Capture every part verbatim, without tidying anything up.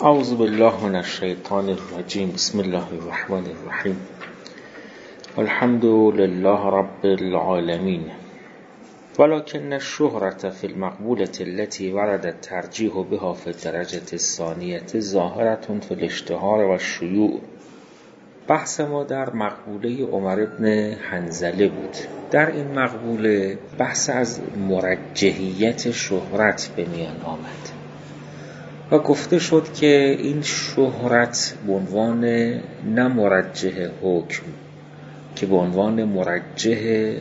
اعوذ بالله من الشیطان الرجیم. بسم الله الرحمن الرحیم. الحمد لله رب العالمین. ولكن الشهرة في المقبولة التي ورد الترجيح بها في الدرجة الثانية ظاهرة في الاشتهار والشيوع. بحث ما در مقبوله عمر بن حنظله بود. در این مقبوله بحث از مرجحیت شهرت به میان آمد و گفته شد که این شهرت به عنوان نه مرجح حکم که به عنوان مرجح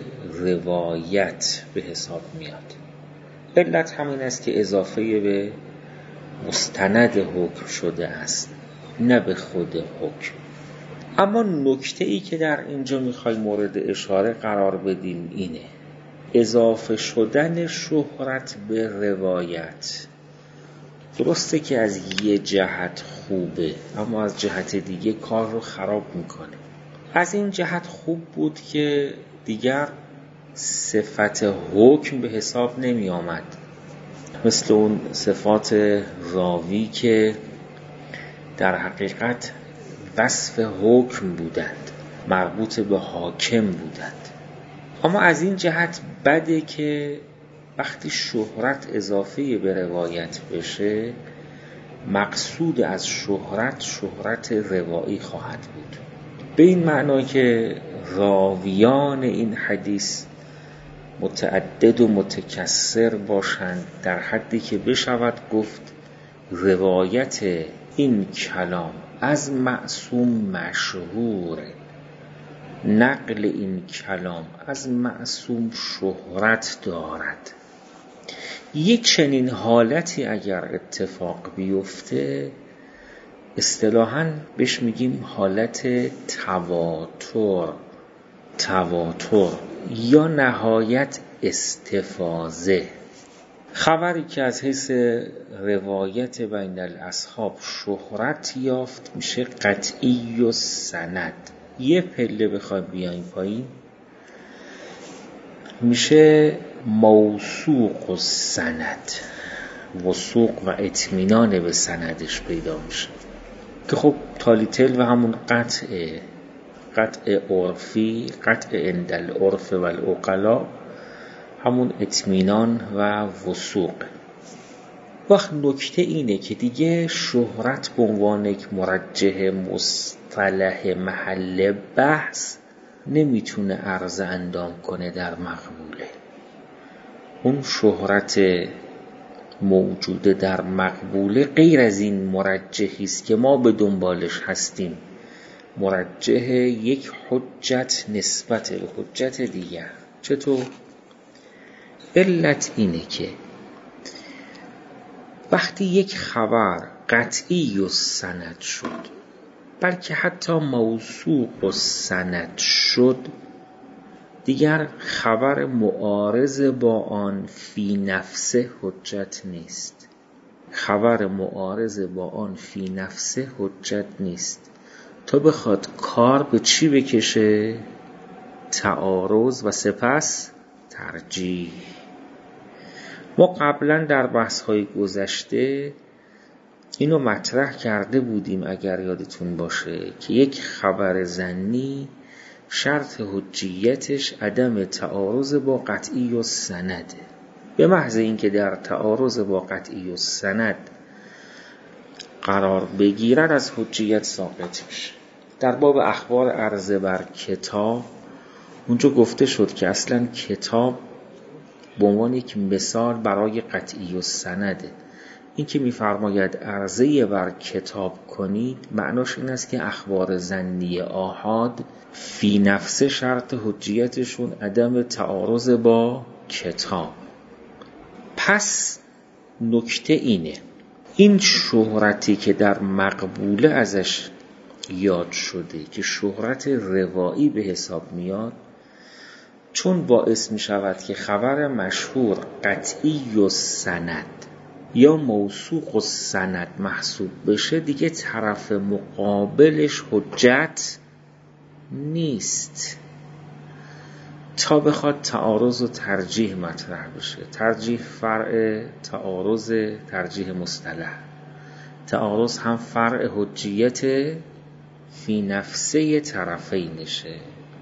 روایت به حساب میاد. علت همین است که اضافه به مستند حکم شده است، نه به خود حکم. اما نکته ای که در اینجا میخوایم مورد اشاره قرار بدیم اینه: اضافه شدن شهرت به روایت درسته که از یه جهت خوبه، اما از جهت دیگه کار رو خراب میکنه. از این جهت خوب بود که دیگر صفت حکم به حساب نمی آمد، مثل اون صفات راوی که در حقیقت وصف حکم بودند، مربوط به حاکم بودند. اما از این جهت بده که وقتی شهرت اضافه به روایت بشه، مقصود از شهرت شهرت روایی خواهد بود، به این معنی که راویان این حدیث متعدد و متکثر باشند، در حدی که بشود گفت روایت این کلام از معصوم مشهوره، نقل این کلام از معصوم شهرت دارد. یک چنین حالتی اگر اتفاق بیفته، اصطلاحاً بهش میگیم حالت تواتر تواتر یا نهایت استفاضه. خبری که از حیث روایت بین الاصحاب شهرت یافت میشه قطعی و سند. یه پله بخوایم بیایم پایین میشه موثوق و سند. وثوق و اطمینان به سندش پیدا میشه که خب تالیتل و همون قطع قطع عرفی، قطع عند العرف و العقلا، همون اطمینان و وثوق. وقت نکته اینه که دیگه شهرت به عنوان یک مرجح مصطلح محل بحث نمیتونه عرض اندام کنه در مقبوله. اون شهرت موجوده در مقبوله غیر از این مرجحی است که ما به دنبالش هستیم، مرجح یک حجت نسبت به حجت دیگر. چطور؟ علت اینه که وقتی یک خبر قطعی و سند شد، بلکه حتی موثوق و سند شد، دیگر خبر معارض با آن فی نفسه حجت نیست. خبر معارض با آن فی نفسه حجت نیست تا بخواد کار به چی بکشه؟ تعارض و سپس ترجیح. ما قبلا در بحث‌های گذشته اینو مطرح کرده بودیم اگر یادتون باشه که یک خبر ظنی شرط حجیتش عدم تعارض با قطعی و سنده. به محض اینکه در تعارض با قطعی و سند قرار بگیرد از حجیت ساقط میشه. در باب اخبار عرضه بر کتاب اونجا گفته شد که اصلا کتاب به عنوان یک مثال برای قطعی و سنده. این که می‌فرماید عرضه بر کتاب کنید، معناش این است که اخبار ظنی آحاد فی نفس شرط حجیتشون عدم تعارض با کتاب. پس نکته اینه، این شهرتی که در مقبوله ازش یاد شده که شهرت روایی به حساب میاد، چون باعث می شود که خبر مشهور قطعی و سند یا موثوق و سند محسوب بشه، دیگه طرف مقابلش حجت نیست تا بخواد تعارض و ترجیح مطرح بشه. ترجیح فرع تعارض، ترجیح مصطلح. تعارض هم فرع حجیت فی نفسه طرفینشه.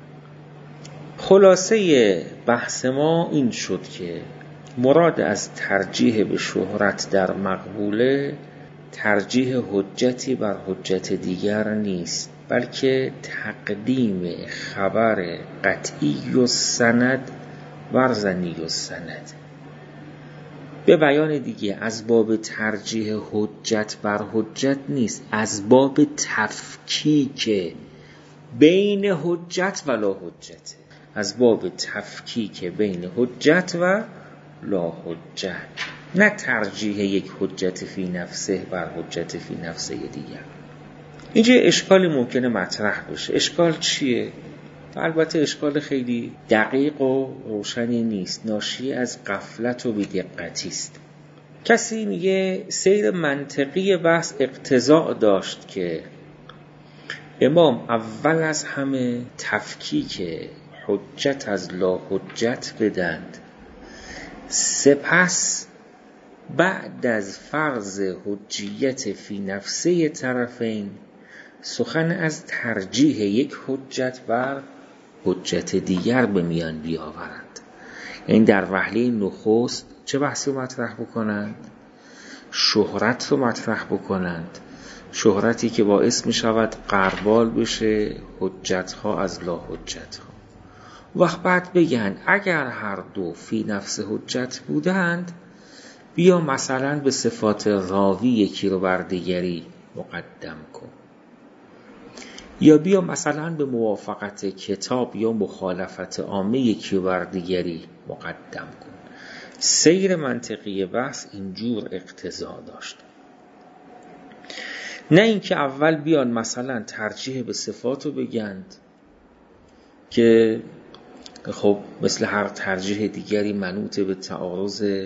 خلاصه بحث ما این شد که مراد از ترجیح به شهرت در مقبوله ترجیح حجتی بر حجت دیگر نیست، بلکه تقدیم خبر قطعی و سند بر ظنی و سند. به بیان دیگه از باب ترجیح حجت بر حجت نیست، از باب تفکیک بین حجت و لا حجت، از باب تفکیک بین حجت و لا حجت، نه ترجیح یک حجت فی نفسه بر حجت فی نفسه دیگر. اینجا اشکالی ممکنه مطرح بشه. اشکال چیه؟ البته اشکال خیلی دقیق و روشنی نیست، ناشی از غفلت و بی‌دقتی است. کسی میگه سیر منطقی بحث اقتضا داشت که امام اول از همه تفکیک حجت از لا حجت بدند، سپس بعد از فرض حجیت فی نفسه طرفین سخن از ترجیح یک حجت بر حجت دیگر به میان بیاورند. یعنی در وهله نخست چه بحثی رو مطرح بکنند؟ شهرت رو مطرح بکنند، شهرتی که باعث می شود غربال بشه حجت ها از لا حجت ها. وقت بعد بگن اگر هر دو فی نفس حجت بودند، بیا مثلا به صفات راوی یکی رو بر دیگری مقدم کن، یا بیا مثلا به موافقت کتاب یا مخالفت عامه یکی رو بر دیگری مقدم کن. سیر منطقی بحث اینجور اقتضا داشت، نه اینکه اول بیان مثلا ترجیح به صفات رو بگند که خب مثل هر ترجیح دیگری منوط به تعارض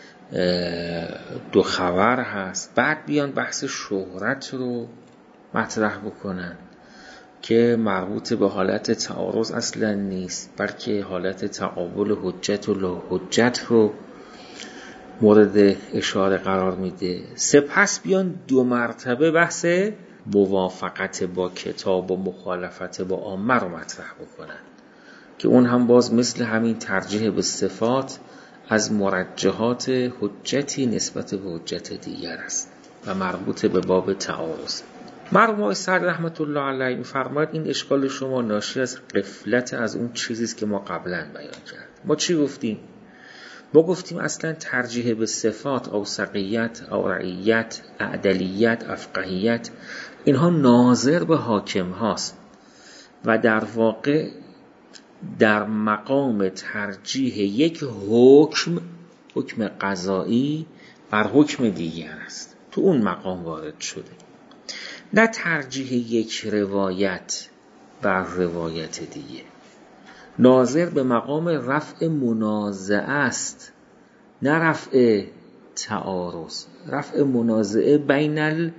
دو خبر هست، بعد بیان بحث شهرت رو مطرح بکنن که مربوط به حالت تعارض اصلا نیست، بلکه حالت تقابل حجت و لا حجت رو مورد اشاره قرار میده. سپس بیان دو مرتبه بحث موافقت با کتاب و مخالفت با عامه رو مطرح بکنن که اون هم باز مثل همین ترجیح به صفات از مرجحات حجتی نسبت به حجت دیگر است و مربوط به باب تعارض. مرحوم آقای سعدی رحمت الله علیه می‌فرماید این اشکال شما ناشی از غفلت از اون چیزی است که ما قبلا بیان کردیم. ما چی گفتیم؟ ما گفتیم اصلا ترجیح به صفات، اوثقیت، اورعیت، اعدلیت، افقهیت، اینها ناظر به حاکم هاست و در واقع در مقام ترجیح یک حکم، حکم قضایی بر حکم دیگر است، تو اون مقام وارد شده، نه ترجیح یک روایت بر روایت دیگه. ناظر به مقام رفع منازعه است، نه رفع تعارض، رفع منازعه بین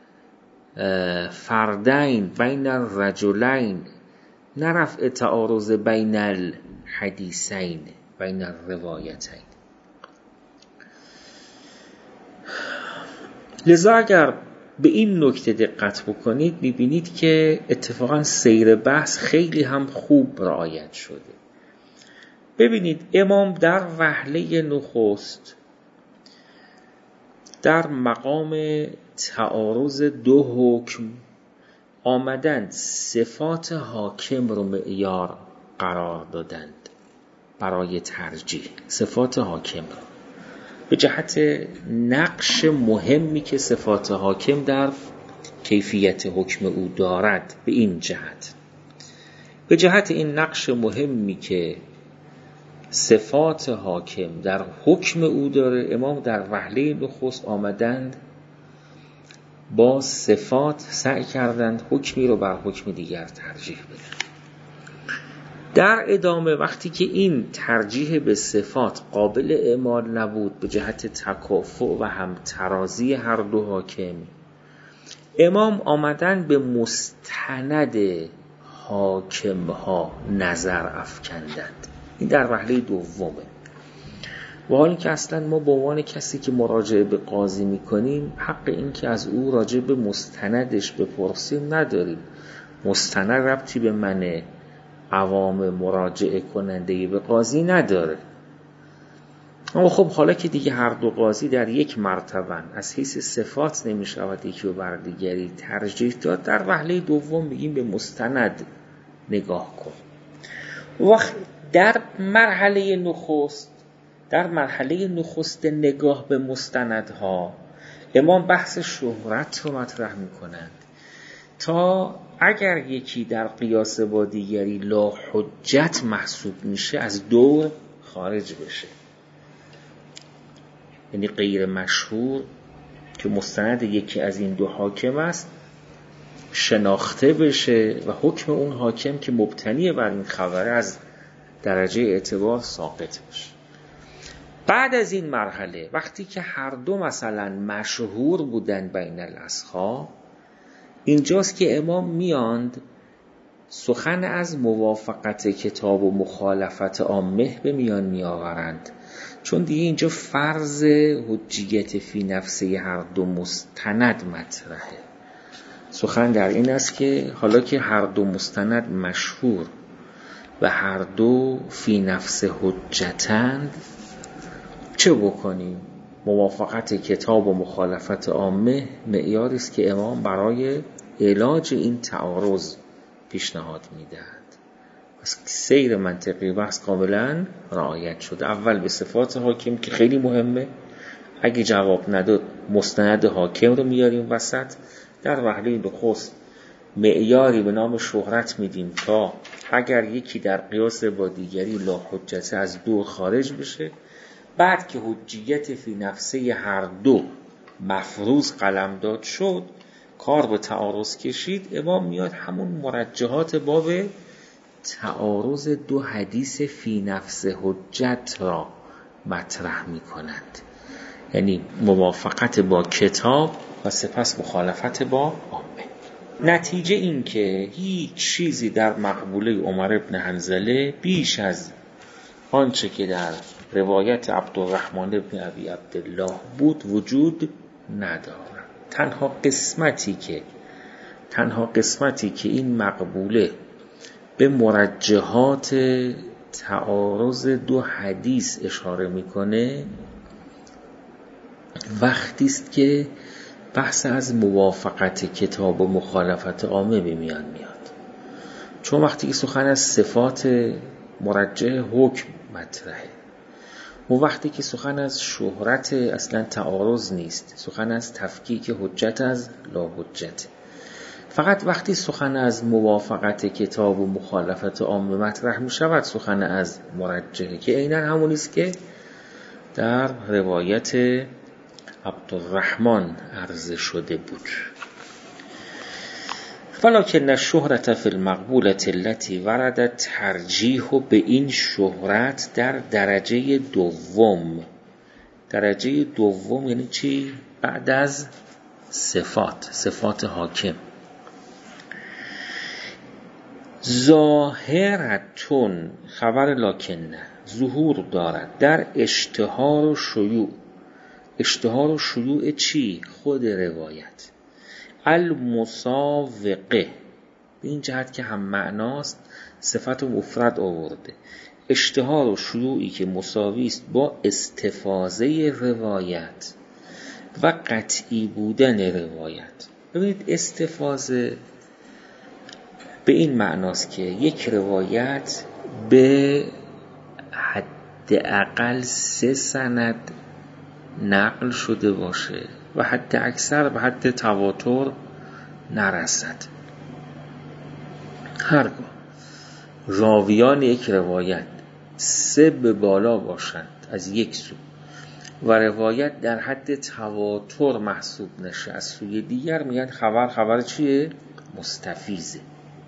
الفردین، بین الرجلین، نه رفع تعارض بین الحدیثین، بین الروایتین. لذا اگر به این نکته دقت بکنید میبینید که اتفاقا سیر بحث خیلی هم خوب رعایت شده. ببینید امام در وهله نخست در مقام تعارض دو حکم آمدند صفات حاکم رو معیار قرار دادند برای ترجیح، صفات حاکم رو به جهت نقش مهمی که صفات حاکم در کیفیت حکم او دارد. به این جهت، به جهت این نقش مهمی که صفات حاکم در حکم او داره، امام در وهله نخست آمدند با صفات سعی کردند حکمی رو بر حکم دیگر ترجیح بدن. در ادامه وقتی که این ترجیح به صفات قابل اعمال نبود به جهت تکافؤ و همترازی هر دو حاکم، امام آمدن به مستند حاکم ها نظر افکندند. این در وهله دومه. و حالا که اصلا ما به عنوان کسی که مراجعه به قاضی میکنیم حق این که از او راجع به مستندش بپرسیم نداریم. مستند ربطی به من عوام مراجعه کننده به قاضی نداره. اما خب حالا که دیگه هر دو قاضی در یک مرتبه از حیث صفات نمیشود یکی و بر دیگری ترجیح داد، در وهله دوم میگیم به مستند نگاه کن. وقت در مرحله نخست در مرحله نخست نگاه به مستندها امام بحث شهرت رو مطرح میکنند تا اگر یکی در قیاس با دیگری لا حجت محسوب میشه از دور خارج بشه، یعنی غیر مشهور که مستند یکی از این دو حاکم است شناخته بشه و حکم اون حاکم که مبتنی بر این خبر از درجه اعتبار ساقط بشه. بعد از این مرحله وقتی که هر دو مثلا مشهور بودن بین الاصحاب، اینجاست که امام میاند سخن از موافقت کتاب و مخالفت عامه به میان میآورند، چون دیگه اینجا فرض حجیت فی نفسه هر دو مستند مطرحه. سخن در این است که حالا که هر دو مستند مشهور و هر دو فی نفس حجتند چه بکنیم؟ موافقت کتاب و مخالفت عامه معیاری است که امام برای علاج این تعارض پیشنهاد میدهد. پس سیر منطقی بحث کاملا رعایت شد. اول به صفات حاکم که خیلی مهمه، اگه جواب نداد مستند حاکم رو میاریم وسط. در وهله نخست معیاری به نام شهرت میدیم تا اگر یکی در قیاس با دیگری لا حجت از دور خارج بشه. بعد که حجیت فی نفسه هر دو مفروض قلمداد شد، کار به تعارض کشید، امام میاد همون مرجحات باب تعارض دو حدیث فی نفس حجت را مطرح می کنند، یعنی موافقت با کتاب و سپس مخالفت با عامه. نتیجه این که هیچ چیزی در مقبوله عمر بن حنظله بیش از آنچه که در روایت عبدالرحمن بن ابی عبدالله بود وجود ندارد. تنها قسمتی که تنها قسمتی که این مقبوله به مرجحات تعارض دو حدیث اشاره میکنه وقتی است که بحث از موافقت کتاب و مخالفت عامه به میان میاد. چون وقتی که سخن از صفات مرجح حکم مطرحه و وقتی که سخن از شهرت اصلا تعارض نیست، سخن از تفکیک حجت از لا حجت. فقط وقتی سخن از موافقت کتاب و مخالفت عامه مطرح می شود سخن از مرجحه که عیناً همون است که در روایت عبدالرحمن عرض شده بود. ولکن الشهرة فی المقبولة التي وردت ترجیح به این شهرت در درجه دوم. درجه دوم یعنی چی؟ بعد از صفات صفات حاکم. ظاهرتون خبر لکن ظهور دارد در اشتهار و شیوع. اشتهار و شیوع چی؟ خود روایت. المساوقه به این جهت که هم معناست صفت مفرد آورده. اشتهار و شیوعی که مساوی است با استفاضه روایت و قطعی بودن روایت. ببینید استفاضه به این معناست که یک روایت به حداقل سه سند نقل شده باشه و حد اکثر به حد تواتر نرسد. هرگاه راویان یک روایت سه به بالا باشند از یک سو و روایت در حد تواتر محسوب نشه از سوی دیگر، میگن خبر خبر چیه؟ مستفیضه.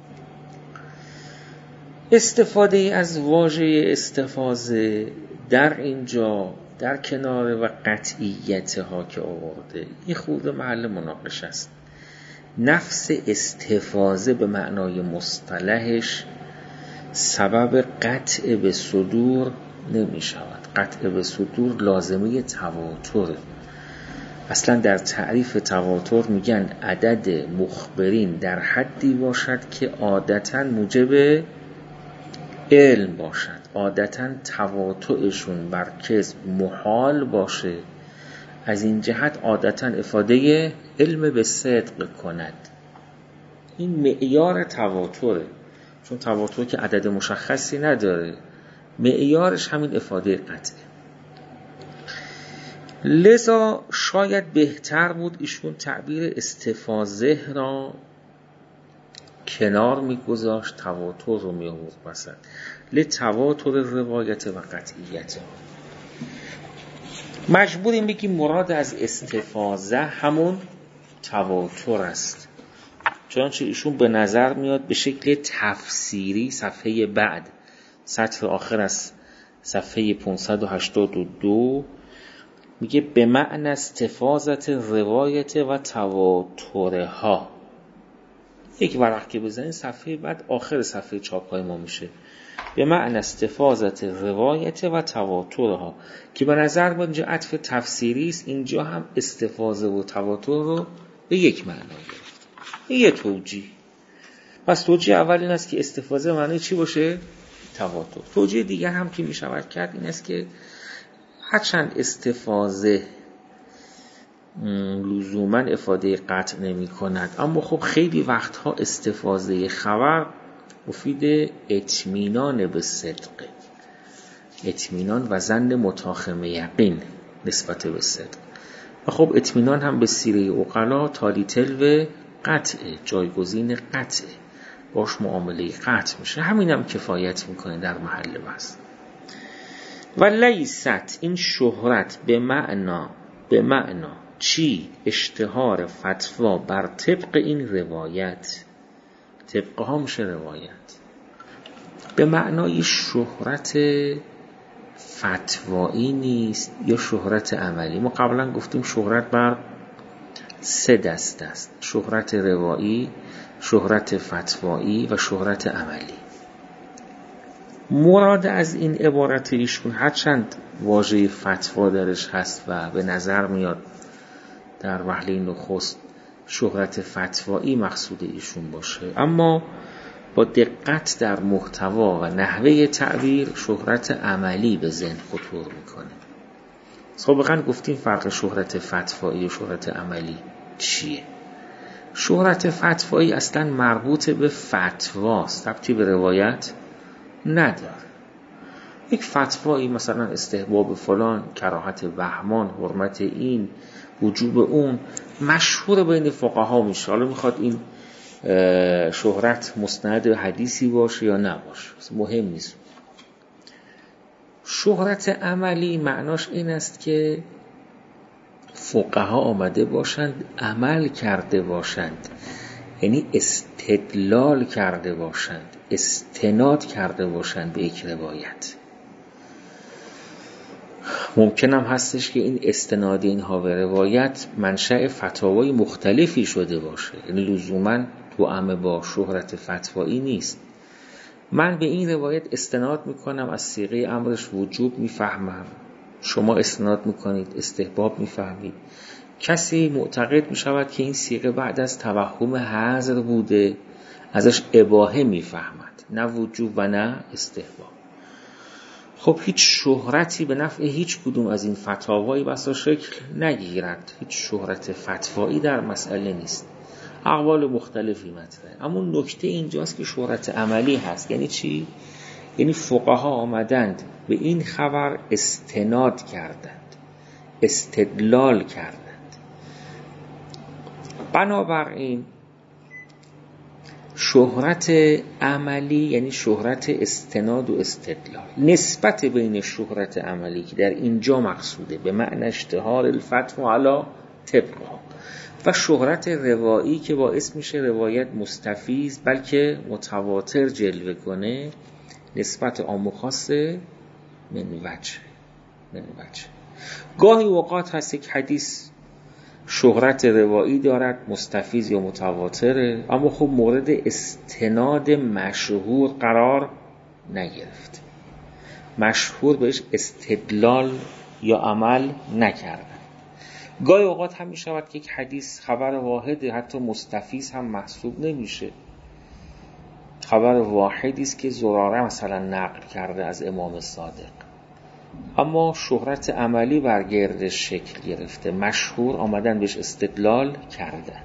استفاده از واژه استفاضه در اینجا در کنار و قطعیت ها که آورده این خود محل مناقشه است. نفس استفاضه به معنای مصطلحش سبب قطع به صدور نمی شود. قطع به صدور لازمه تواتره. اصلا در تعریف تواتر میگن عدد مخبرین در حدی باشد که عادتاً موجب علم باشد، عادتاً تواطؤشون بر کذب محال باشه، از این جهت عادتاً افاده علم به صدق کند. این معیار تواتره، چون تواتر که عدد مشخصی نداره، معیارش همین افاده قطعه. لذا شاید بهتر بود ایشون تعبیر استفاضه را کنار میگذاشت، تواتر رو می آورد مثلا لتواتر روایت و قطعیت. مجبوریم بگیم مراد از استفاضه همون تواتر است، چنانچه ایشون به نظر میاد به شکل تفسیری صفحه بعد سطر آخر از صفحه پانصد و هشتاد و دو میگه به معنی استفاضت روایت و تواترها. یک ورق که بزنید صفحه بعد آخر صفحه چاپای ما میشه به معنی استفاضت روایت و تواترها، که به نظر میاد اینجا عطف تفسیری است. اینجا هم استفاضه و تواتر رو به یک معنا گرفت، یه توجیه. پس توجیه اول این است که استفاضه معنی چی باشه؟ تواتر. توجیه دیگر هم که میشود کرد این است که هرچند استفاضه لزوما افاده قطع نمی کند، اما خب خیلی وقتها استفاضه خبر مفید اطمینان به صدق، اطمینان و ظن متاخم یقین نسبت به صدق. و خب اطمینان هم به سیره عقلا تالی تلو قطعه، جایگزین قطعه، باش معامله قطع میشه. همین هم کفایت میکنه در محل بحث. و لیست، این شهرت به معنا به معنا چی؟ اشتهار فتوا بر طبق این روایت. طبق ها میشه روایت. به معنای شهرت فتوایی نیست یا شهرت عملی. ما قبلا گفتیم شهرت بر سه دست است: شهرت روایی، شهرت فتوایی و شهرت عملی. مراد از این عبارت ایشون هرچند واژه فتوا درش هست و به نظر میاد در وهله نخست شهرت فتوایی مقصود ایشون باشه، اما با دقت در محتوا و نحوه تعبیر شهرت عملی به ذهن خطور میکنه. سابقا گفتیم فرق شهرت فتوایی و شهرت عملی چیه؟ شهرت فتوایی اصلا مربوط به فتواست، ربطی به روایت نداره. یک فتوایی مثلا استحباب فلان، کراهت بهمان، حرمت این، وجوب اون، مشهور بین فقها میشه. حالا میخواد این شهرت مستند حدیثی باشه یا نباشه مهم نیست. شهرت عملی معناش این است که فقها آمده باشند عمل کرده باشند، یعنی استدلال کرده باشند، استناد کرده باشند به یک روایت. ممکن هم هستش که این استناد اینها به روایت منشأ فتاوای مختلفی شده باشه، یعنی لزوماً توأم با شهرت فتوایی نیست. من به این روایت استناد میکنم، از صیغه امرش وجوب میفهمم، شما استناد میکنید استحباب میفهمید. کسی معتقد میشود که این صیغه بعد از توهم حظر بوده، ازش اباحه میفهمد، نه وجوب و نه استحباب. خب هیچ شهرتی به نفع هیچ کدوم از این فتاوایی بسا شکل نگیرد، هیچ شهرت فتوایی در مسئله نیست، اقوال مختلفی مطرحه. اما نکته اینجاست که شهرت عملی هست. یعنی چی؟ یعنی فقها آمدند به این خبر استناد کردند، استدلال کردند. بنابراین شهرت عملی یعنی شهرت استناد و استدلال. نسبت بین شهرت عملی که در اینجا مقصوده به معنی اشتهار الفتوا علی طبقها و شهرت روایی که باعث میشه روایت مستفیض بلکه متواتر جلوه کنه، نسبت عام و خاص من وجه من وجه. گاهی اوقات هست یک حدیث شهرت روایی دارد، مستفیض یا متواتره، اما خب مورد استناد مشهور قرار نگرفت. مشهور بهش استدلال یا عمل نکردن. گاهی اوقات هم می شود که یک حدیث خبر واحده، حتی مستفیض هم محسوب نمیشه، خبر واحدی است که زراره مثلا نقل کرده از امام صادق، اما شهرت عملی بر گردش شکل گرفته، مشهور آمدن بهش استدلال کردن.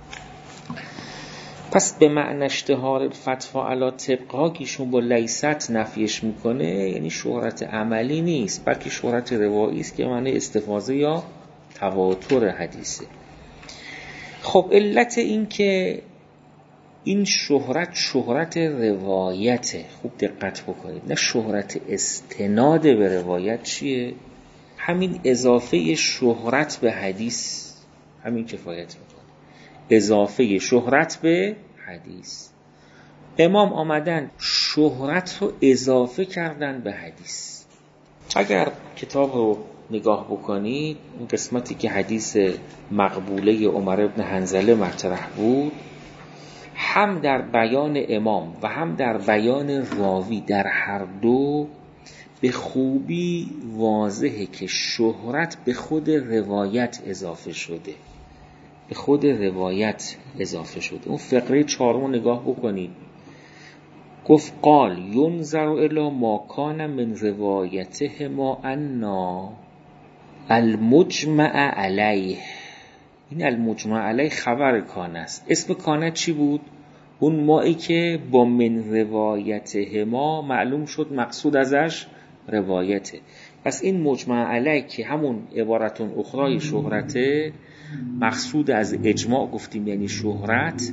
پس به معنی اشتهار الفتوا علی طبقها که ایشون با لیست نفیش میکنه، یعنی شهرت عملی نیست، بلکه شهرت روایی است که معنی استفاضه یا تواتر حدیثه. خب علت این که این شهرت شهرت روایته، خوب دقت بکنید، نه شهرت استناد به روایت. چیه؟ همین اضافه شهرت به حدیث، همین کفایت میکنه. اضافه شهرت به حدیث، امام آمدن شهرت رو اضافه کردن به حدیث. اگر کتاب رو نگاه بکنید، این قسمتی که حدیث مقبوله عمر ابن حنظله مطرح بود، هم در بیان امام و هم در بیان راوی، در هر دو به خوبی واضحه که شهرت به خود روایت اضافه شده، به خود روایت اضافه شده. اون فقره چهارم نگاه بکنید، گفت قال ینظر الی ما کان من روایته ما انا المجمع علیه. این المجمع علیه خبر کان است. اسم کانه چی بود؟ اون مایی که با من روایته ما معلوم شد مقصود ازش روایته. پس این مجمع علیه که همون عبارتون اخرای شهرته، مقصود از اجماع گفتیم یعنی شهرت،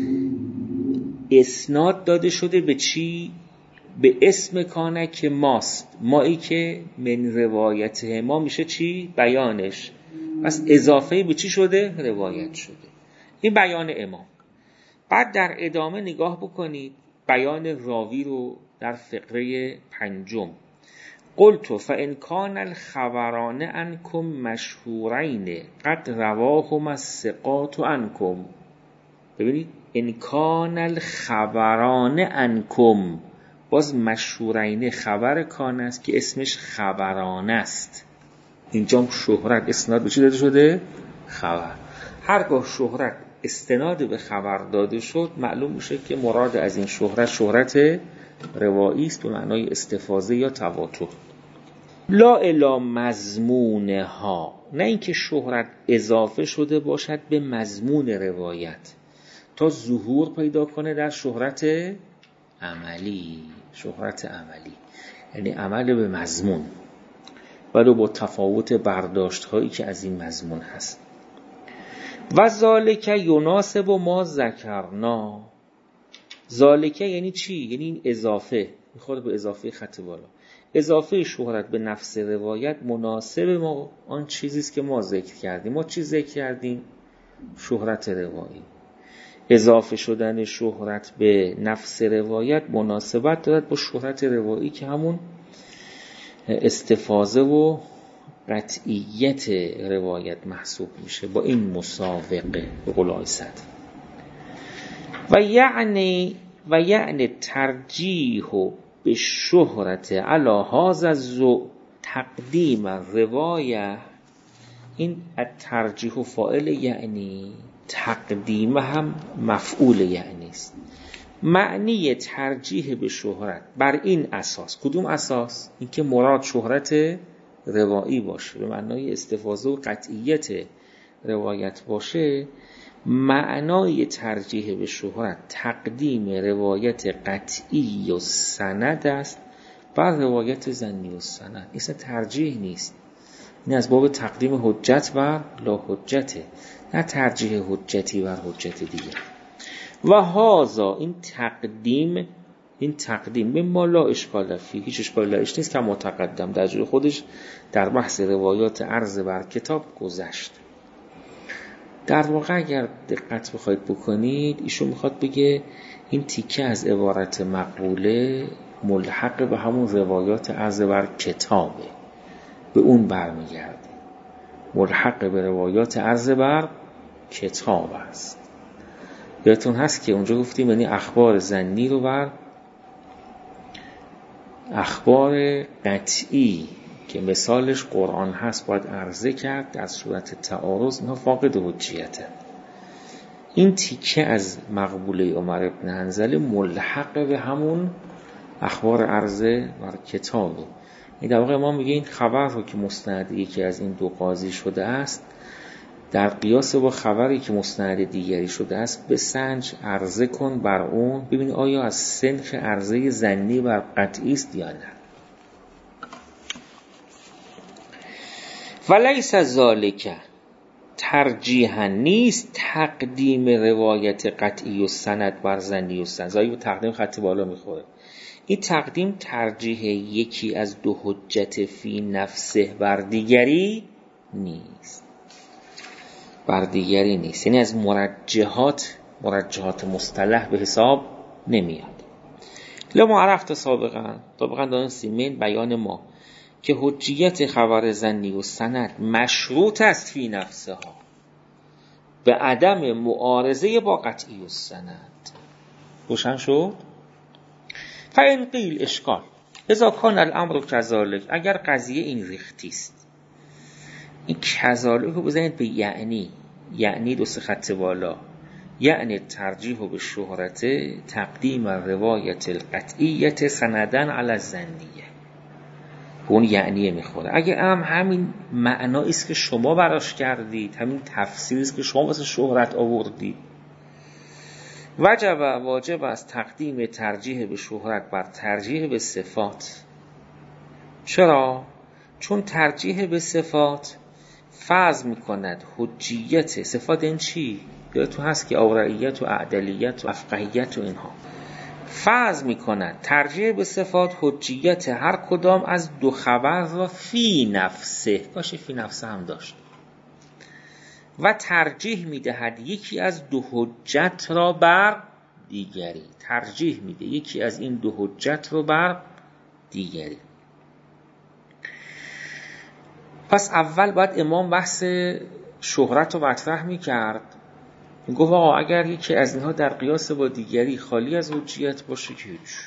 اسناد داده شده به چی؟ به اسم کانه که ماست، مایی که من روایته ما میشه چی؟ بیانش. پس اضافه به چی شده؟ روایت شده. این بیان امام. بعد در ادامه نگاه بکنید بیان راوی رو در فقره پنجم. قلت فإن كان الخبران عنكم مشهورین قد رواهما الثقات عنكم. ببینید ان کان الخبران عنكم، باز مشهورین خبر کان است که اسمش خبران است. اینجا شهرت اسناد به چی داده شده؟ خبر. هرگاه شهرت استناد به خبر داده شد، معلوم میشه که مراد از این شهرت شهرت روایی است به معنای استفاضه یا تواتر. لا الی مضمونها، نه اینکه شهرت اضافه شده باشد به مضمون روایت تا ظهور پیدا کنه در شهرت عملی. شهرت عملی یعنی عمل به مضمون، ولی با تفاوت برداشت هایی که از این مضمون هست. و ذالک یناسب ما ذکرنا. ذالک یعنی چی؟ یعنی این اضافه، میخواد به اضافه خط بالا، اضافه شهرت به نفس روایت مناسب ما آن چیزی است که ما ذکر کردیم. ما چی ذکر کردیم؟ شهرت روایی. اضافه شدن شهرت به نفس روایت مناسبت دارد با شهرت روایی که همون استفاضه و قطعیت روایت محسوب میشه با این مسابقه به قول آقای سعدی. و یعنی و یعنی ترجیح به شهرت علی هذا الذو تقدیم روایه. این الترجیح فاعل یعنی، تقدیم هم مفعول یعنی است. معنی ترجیح به شهرت بر این اساس. کدوم اساس؟ اینکه مراد شهرت روایی باشه به معنای استفاضه و قطعیت روایت باشه. معنای ترجیح به شهرت تقدیم روایت قطعی و سند است بر روایت ظنی و سند. این ترجیح نیست، این از باب تقدیم حجت بر لا حجته، نه ترجیح حجتی بر حجت دیگه. و هازا این تقدیم، این تقدیم به ما لا اشکال فی، هیچ اشکال لاش نیست که متقدم در جای خودش در بحث روایات عرض بر کتاب گذشت. در واقع اگر دقت بخواید بکنید، ایشون میخواد بگه این تیکه از عبارت مقبوله ملحق به همون روایات عرض بر کتابه، به اون برمیگرده، ملحق به روایات عرض بر کتاب است. یادتون هست که اونجا گفتیم یعنی اخبار ظنی رو بر اخبار قطعی که مثالش قرآن هست باید عرضه کرد در صورت تعارض، اینها فاقد حجیته. این تیکه از مقبوله عمر بن حنظله ملحق به همون اخبار عرضه بر کتابه. این در واقع ما میگه این خبر رو که مستند یکی از این دو قاضی شده است در قیاس با خبری که مستند دیگری شده است به سنج عرضه کن بر اون، ببین آیا از سنخ عرضه ظنی بر قطعی است یا نه. ولیس ذالک ترجیحا، نیست تقدیم روایت قطعی و سند بر ظنی و سند. زایی به تقدیم خط بالا میخوره. این تقدیم ترجیح یکی از دو حجت فی نفسه بر دیگری نیست، بر دیگری نیست، یعنی از مرجحات مرجحات مصطلح به حساب نمیاد. لما عرفت سابقا سابقا دانستیم من بیان ما که حجیت خبر ظنی و سند مشروط است فی نفسه ها به عدم معارضه با قطعی و سند. روشن شد؟ فإن قیل اشکال اذا کان الامر کذالک، اگر قضیه این ریختی است، این کذالک رو بزنید به یعنی، یعنی دو سه خط بالا، یعنی ترجیح به شهرت تقدیم روایت القطعیت سندن علی الظنیه، به اون یعنیه میخوره. اگه هم همین معنایی است که شما براش کردید، همین تفسیری است که شما واسه شهرت آوردید، وجب واجب است تقدیم ترجیح به شهرت بر ترجیح به صفات. چرا؟ چون ترجیح به صفات فرض میکند حجیت صفات. این چی؟ یادتون هست که اورعیت و اعدلیت و افقهیت و اینها فرض میکند ترجیح به صفات حجیت هر کدام از دو خبر را فی نفسه، باشه فی نفسه هم داشت، و ترجیح میدهد یکی از دو حجت را بر دیگری، ترجیح میده یکی از این دو حجت رو بر دیگری. پس اول باید امام بحث شهرت رو مطرح میکرد، میگفت آقا اگر یکی از اینها در قیاس با دیگری خالی از حجیت باشه که هیچ،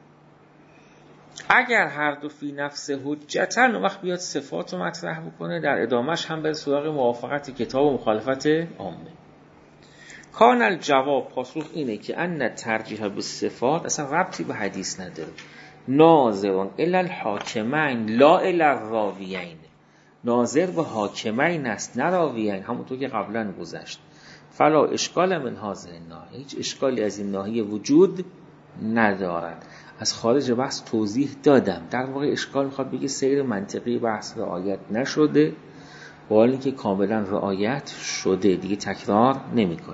اگر هر دو فی نفس حجتن اون وقت بیاد صفات رو مطرح بکنه، در ادامهش هم به سراغ موافقت کتاب و مخالفت عامه. کان الجواب، پاسخ اینه که ان ترجیح به صفات اصلا ربطی به حدیث نداره، ناظرون الی الحاکمین لا الی الراویین، ناظر به حاکمین است نه راویین، همونطور که قبلا گذشت. فلا اشکال من هذه الناحیه، هیچ اشکالی از این ناحیه وجود ندارد. از خارج بحث توضیح دادم، در واقع اشکال میخواد بگه سیر منطقی بحث رعایت نشده، با حالی که کاملا رعایت شده، دیگه تکرار نمیکنه.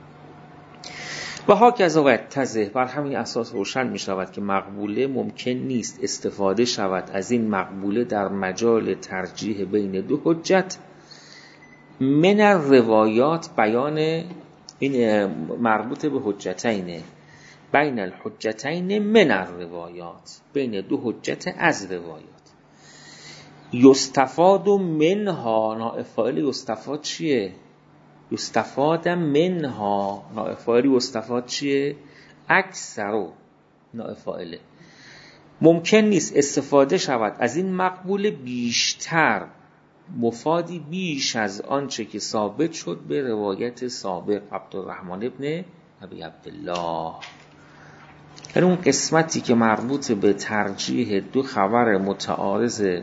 و هاکذا و تزه، بر همین اساس روشن می شود که مقبوله ممکن نیست استفاده شود از این مقبوله در مجال ترجیح بین دو حجت من الروایات، بیان این مربوط به حجتین، بین الحجتین من الروایات، بین دو حجت از روایات. یستفاد منها، نائفائل یستفاد چیه؟ یستفاد منها، نائفائل یستفاد چیه؟ اکثرو، نائفائله. ممکن نیست استفاده شود از این مقبول بیشتر، مفادی بیش از آنچه که ثابت شد به روایت سابق عبدالرحمن ابن ابی عبدالله. یعنی اون قسمتی که مربوط به ترجیح دو خبر متعارض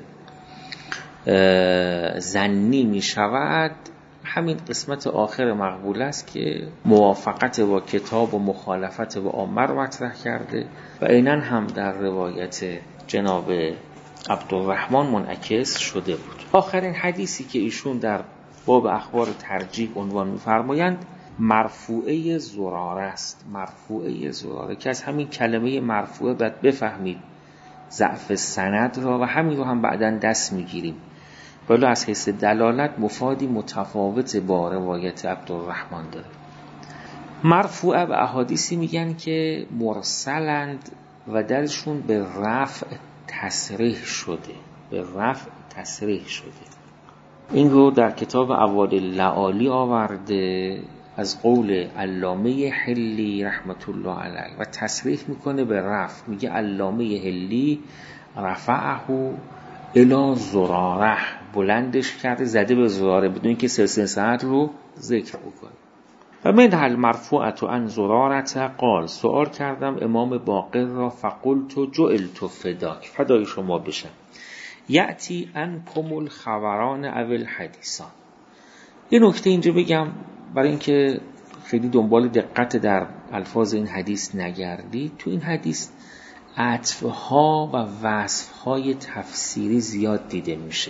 ظنی می شود، همین قسمت آخر مقبول است که موافقت با کتاب و مخالفت با عامه رو مطرح کرده و عیناً هم در روایت جناب عبدالرحمن منعکس شده بود. آخرین حدیثی که ایشون در باب اخبار ترجیح عنوان می‌فرمایند مرفوعه زراره است. مرفوعه زراره که از همین کلمه مرفوعه باید بفهمید ضعف سند را و همین رو هم بعداً دست می‌گیریم، ولی از حیث دلالت مفادی متفاوت با روایت عبدالرحمن داره. مرفوعه به احادیثی میگن که مرسلند و درشون به رفع تصریح شده، به رفع تصریح شده. این رو در کتاب اوادل لعالی آورده از قول علامه حلی رحمت الله علیه و تصریح میکنه به رفع. میگه علامه حلی رفعه الی زراره، بلندش کرده زده به زراره بدون که سلسله سند رو ذکر بکنه. و من هل مرفوعت عن زرارت قال، سوال کردم امام باقر را، فقلت جعلت فداک، فدای شما بشم. یأتی انکم الخبران او الحدیثان. یه نکته اینجا بگم برای اینکه خیلی دنبال دقت در الفاظ این حدیث نگردید. تو این حدیث عطفها و وصفهای تفسیری زیاد دیده میشه.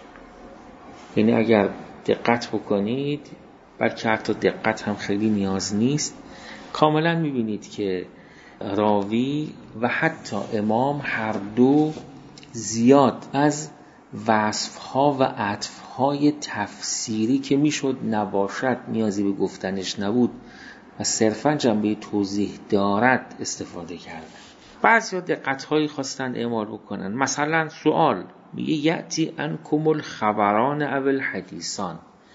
یعنی اگر دقت بکنید، بلکه حتی دقت هم خیلی نیاز نیست، کاملا میبینید که راوی و حتی امام هر دو زیاد از وصفها و عطفهای تفسیری که میشد نباشد، نیازی به گفتنش نبود و صرفا جنبه توضیح دارد استفاده کردن. بعضی دقت‌هایی خواستن اعمال بکنن. مثلا سوال میگه یأتی انکم الخبران او الحدیثان.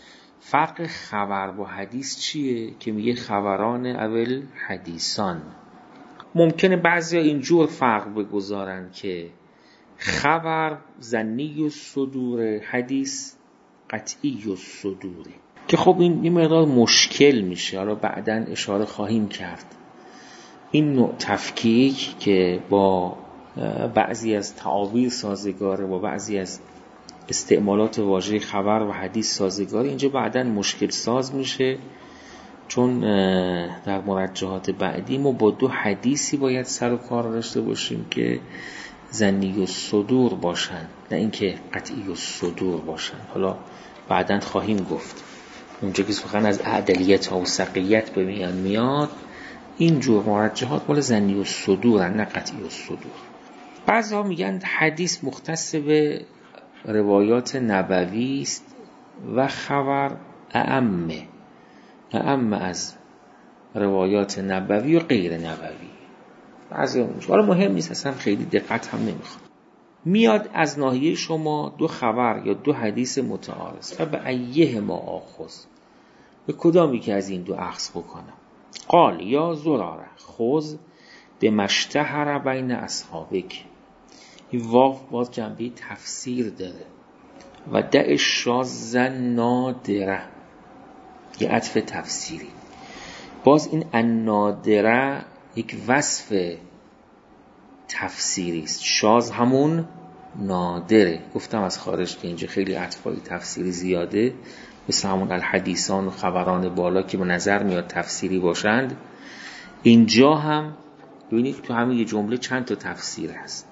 فرق خبر با حدیث چیه که میگه خبران او الحدیثان؟ ممکنه بعضیا اینجور فرق بگذارن که خبر ظنی الصدور، حدیث قطعی الصدور، که خب این یه مقدار مشکل میشه، حالا بعداً اشاره خواهیم کرد. این نوع تفکیک که با بعضی از تعابیر سازگاره، با بعضی از استعمالات واژه خبر و حدیث سازگاره، اینجا بعداً مشکل ساز میشه، چون در مرجحات بعدی ما با دو حدیثی باید سر و کار داشته باشیم که ظنی الصدور باشن، نه اینکه قطعی الصدور باشن. حالا بعداً خواهیم گفت اونجا که سخن از عدلیت و ثقیت به میان میاد، اینجور مرجحات مال ظنی الصدورن نه قطعی الصدور. بعضی ها میگن حدیث مختص به روایات نبوی است و خبر اعمه اعم از روایات نبوی و غیر نبوی. بعضی ها میگن حالا مهم نیست، اصلا خیلی دقت هم نمیخواد. میاد از ناحیه شما دو خبر یا دو حدیث متعارض، و به ایه ما آخذ، به کدامی که از این دو اخذ بکنم؟ قال یا زراره خذ به مشتهر بین اصحابک. این واو باز جنبه تفسیر داره. و دع شاذ نادره، یه عطف تفسیری. باز این النادره یک وصف تفسیری است. شاذ همون نادره. گفتم از خارج که اینجا خیلی عطفای تفسیری زیاده، مثل همون الحدیثان و خبران بالا که به نظر میاد تفسیری باشند. اینجا هم ببینید تو همین یه جمله چند تا تفسیر هست.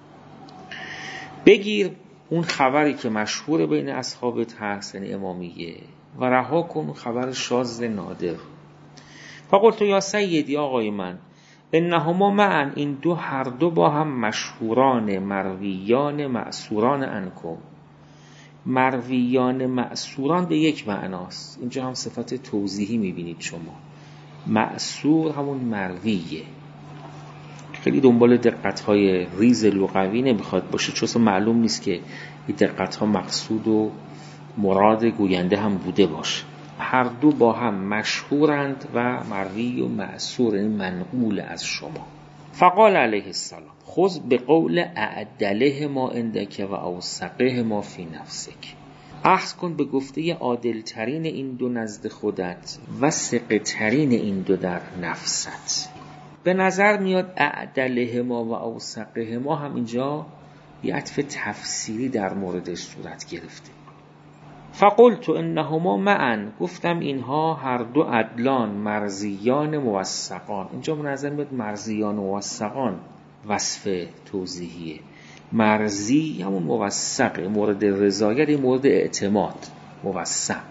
بگیر اون خبری که مشهور بین اصحابت هست، یعنی امامیه، و رها کن خبر شاذ نادر. فقلت یا سیدی، آقای من، انهما معا، این دو هر دو با هم مشهوران مرویان معصوران انکم. مرویان معصوران به یک معناست. اینجا هم صفت توضیحی میبینید شما. معصور همون مرویه. خیلی دنبال دقت‌های ریز لغوی نمیخواد باشه، چون معلوم نیست که این دقت‌ها مقصود و مراد گوینده هم بوده باشه. هر دو با هم مشهورند و مروی و معصور، این منقول از شما. فقال علیه السلام خذ به قول اعدله ما عندک و اوثقه ما فی نفسک. اخذ کن به گفته عادل ترین این دو نزد خودت و ثقه ترین این دو در نفست. به نظر میاد اعدله ما و اوثقه ما هم اینجا یه عطف تفسیری در موردش صورت گرفته. فقلت انهما معا، گفتم اینها هر دو عدلان مرزیان موثقان. اینجا به نظر میاد مرزیان موثقان وصف توضیحیه. مرزی همون موثق، مورد رضایت، مورد اعتماد، موثق.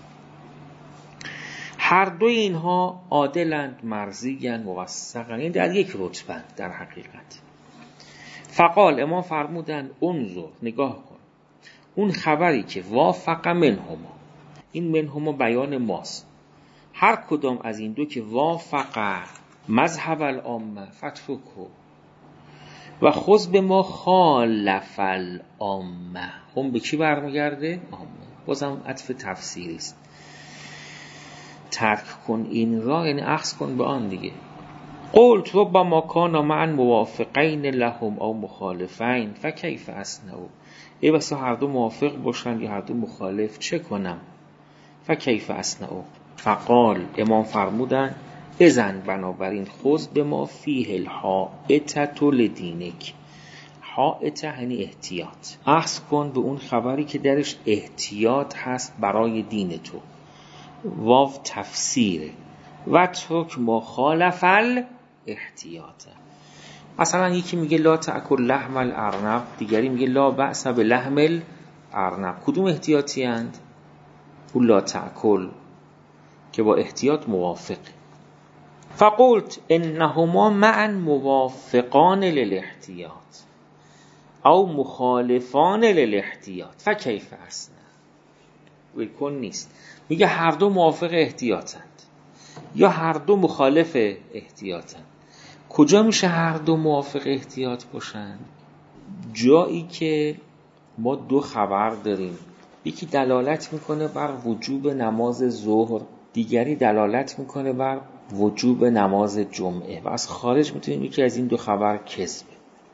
هر دو اینها عادلند، مرزیان، موثقند، این در یک رتبه در حقیقت. فقال، امام فرمودند انظر، نگاه کن، اون خبری که وافق منهما، این منهما بیان ماست، هر کدام از این دو که وافق مذهب العامه فتفکو و خذ به ما خالف العامه. هم به کی برمیگرده؟ عامه. بازم عطف تفسیری است. ترک کن این را یعنی اخذ کن به آن دیگه. قلت ربما کان معا موافقین لهم او مخالفین فکیف اصنعوا. ای بسا هر دو موافق باشن یا هر دو مخالف، چه کنم؟ فکیف اصنعوا. فقال، امام فرمودن اذن بنابراین خذ بما فیه الحائطة لدینک. حائطه یعنی احتیاط، اخذ کن به اون خبری که درش احتیاط هست برای دین تو. واو تفسیره. و ترک مخالف الاحتیاط. مثلا یکی میگه لا تأکل لحم الارنب، دیگری میگه لا بأس بلحم الارنب. کدوم احتیاطی اند؟ اون لا تأکل که با احتیاط موافق. فقلت انهما معا موافقان للاحتیاط او مخالفان للاحتیاط فکیف اصنع. ویکن نیست، میگه هر دو موافق احتیاطند یا هر دو مخالف احتیاطند. کجا میشه هر دو موافق احتیاط باشن؟ جایی که ما دو خبر داریم، یکی دلالت میکنه بر وجوب نماز ظهر، دیگری دلالت میکنه بر وجوب نماز جمعه و از خارج میتونیم یکی از این دو خبر کذبه.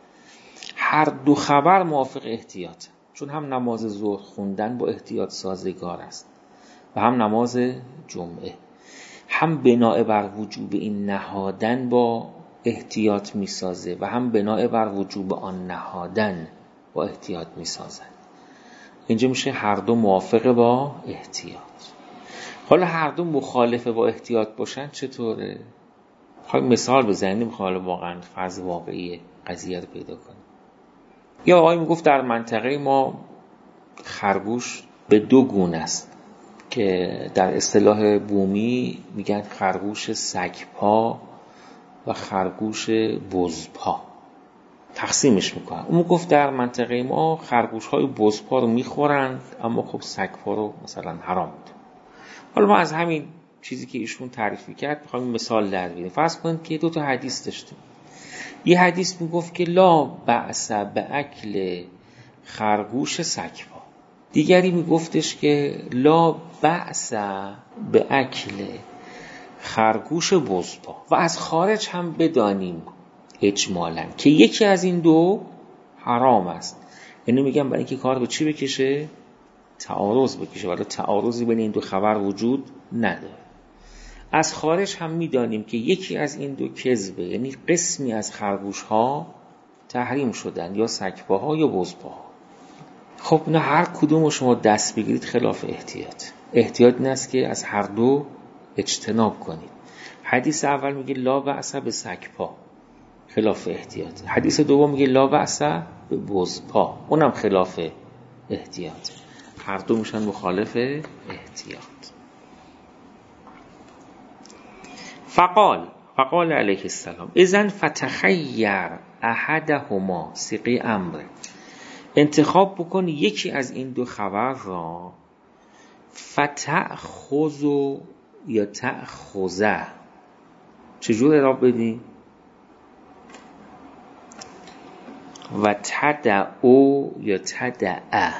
هر دو خبر موافق احتیاط، چون هم نماز ظهر خوندن با احتیاط سازگار است و هم نماز جمعه، هم بناء بر وجوب این نهادن با احتیاط میسازه و هم بناء بر وجوب آن نهادن با احتیاط میسازن. اینجا میشه هر دو موافق با احتیاط. حالا هر دو مخالف با احتیاط باشن چطوره؟ خواهیم مثال بزنیم، حالا واقعا فرض واقعی قضیه رو پیدا کنیم. یا آقای میگفت در منطقه ما خرگوش به دو گونه است که در اصطلاح بومی میگن خرگوش سگپا و خرگوش بزپا، تقسیمش میکنن. اون گفت در منطقه ما خرگوش های بزپا رو میخورند اما خب سگپا رو مثلا حرام میدونن. حالا ما از همین چیزی که ایشون تعریفی کرد میخوایم مثال در بیاریم. فرض کنید که دو تا حدیث داشتیم. یه حدیث میگفت که لا بأس باکل خرگوش سگپا، دیگری میگفتش که لا بأس باکل خرگوش بزپا. و از خارج هم بدانیم اجمالاً که یکی از این دو حرام است. یعنی میگم برای اینکه کار به چی بکشه؟ تعارض بکشه، ولی تعارضی بین این دو خبر وجود نداره. از خارج هم میدانیم که یکی از این دو کذبه، یعنی قسمی از خرگوش ها تحریم شدن، یا سگپاها یا بزپاها. خب نه هر کدوم شما دست بگیرید خلاف احتیاط. احتیاط این است که از هر دو اجتناب کنید. حدیث اول میگه لا بأس به سگپا، خلاف احتیاط. حدیث دوم میگه لا بأس به بزپا، اونم خلاف احتیاط. هر دو میشن مخالف احتیاط. فقال فقال علیه السلام اذن فتخیر احدهما، صیغه امر، انتخاب بکن یکی از این دو خبر را. فتأخذ یا تأخذه، چجور اعراب بدیم؟ و تدعو یا تدعه،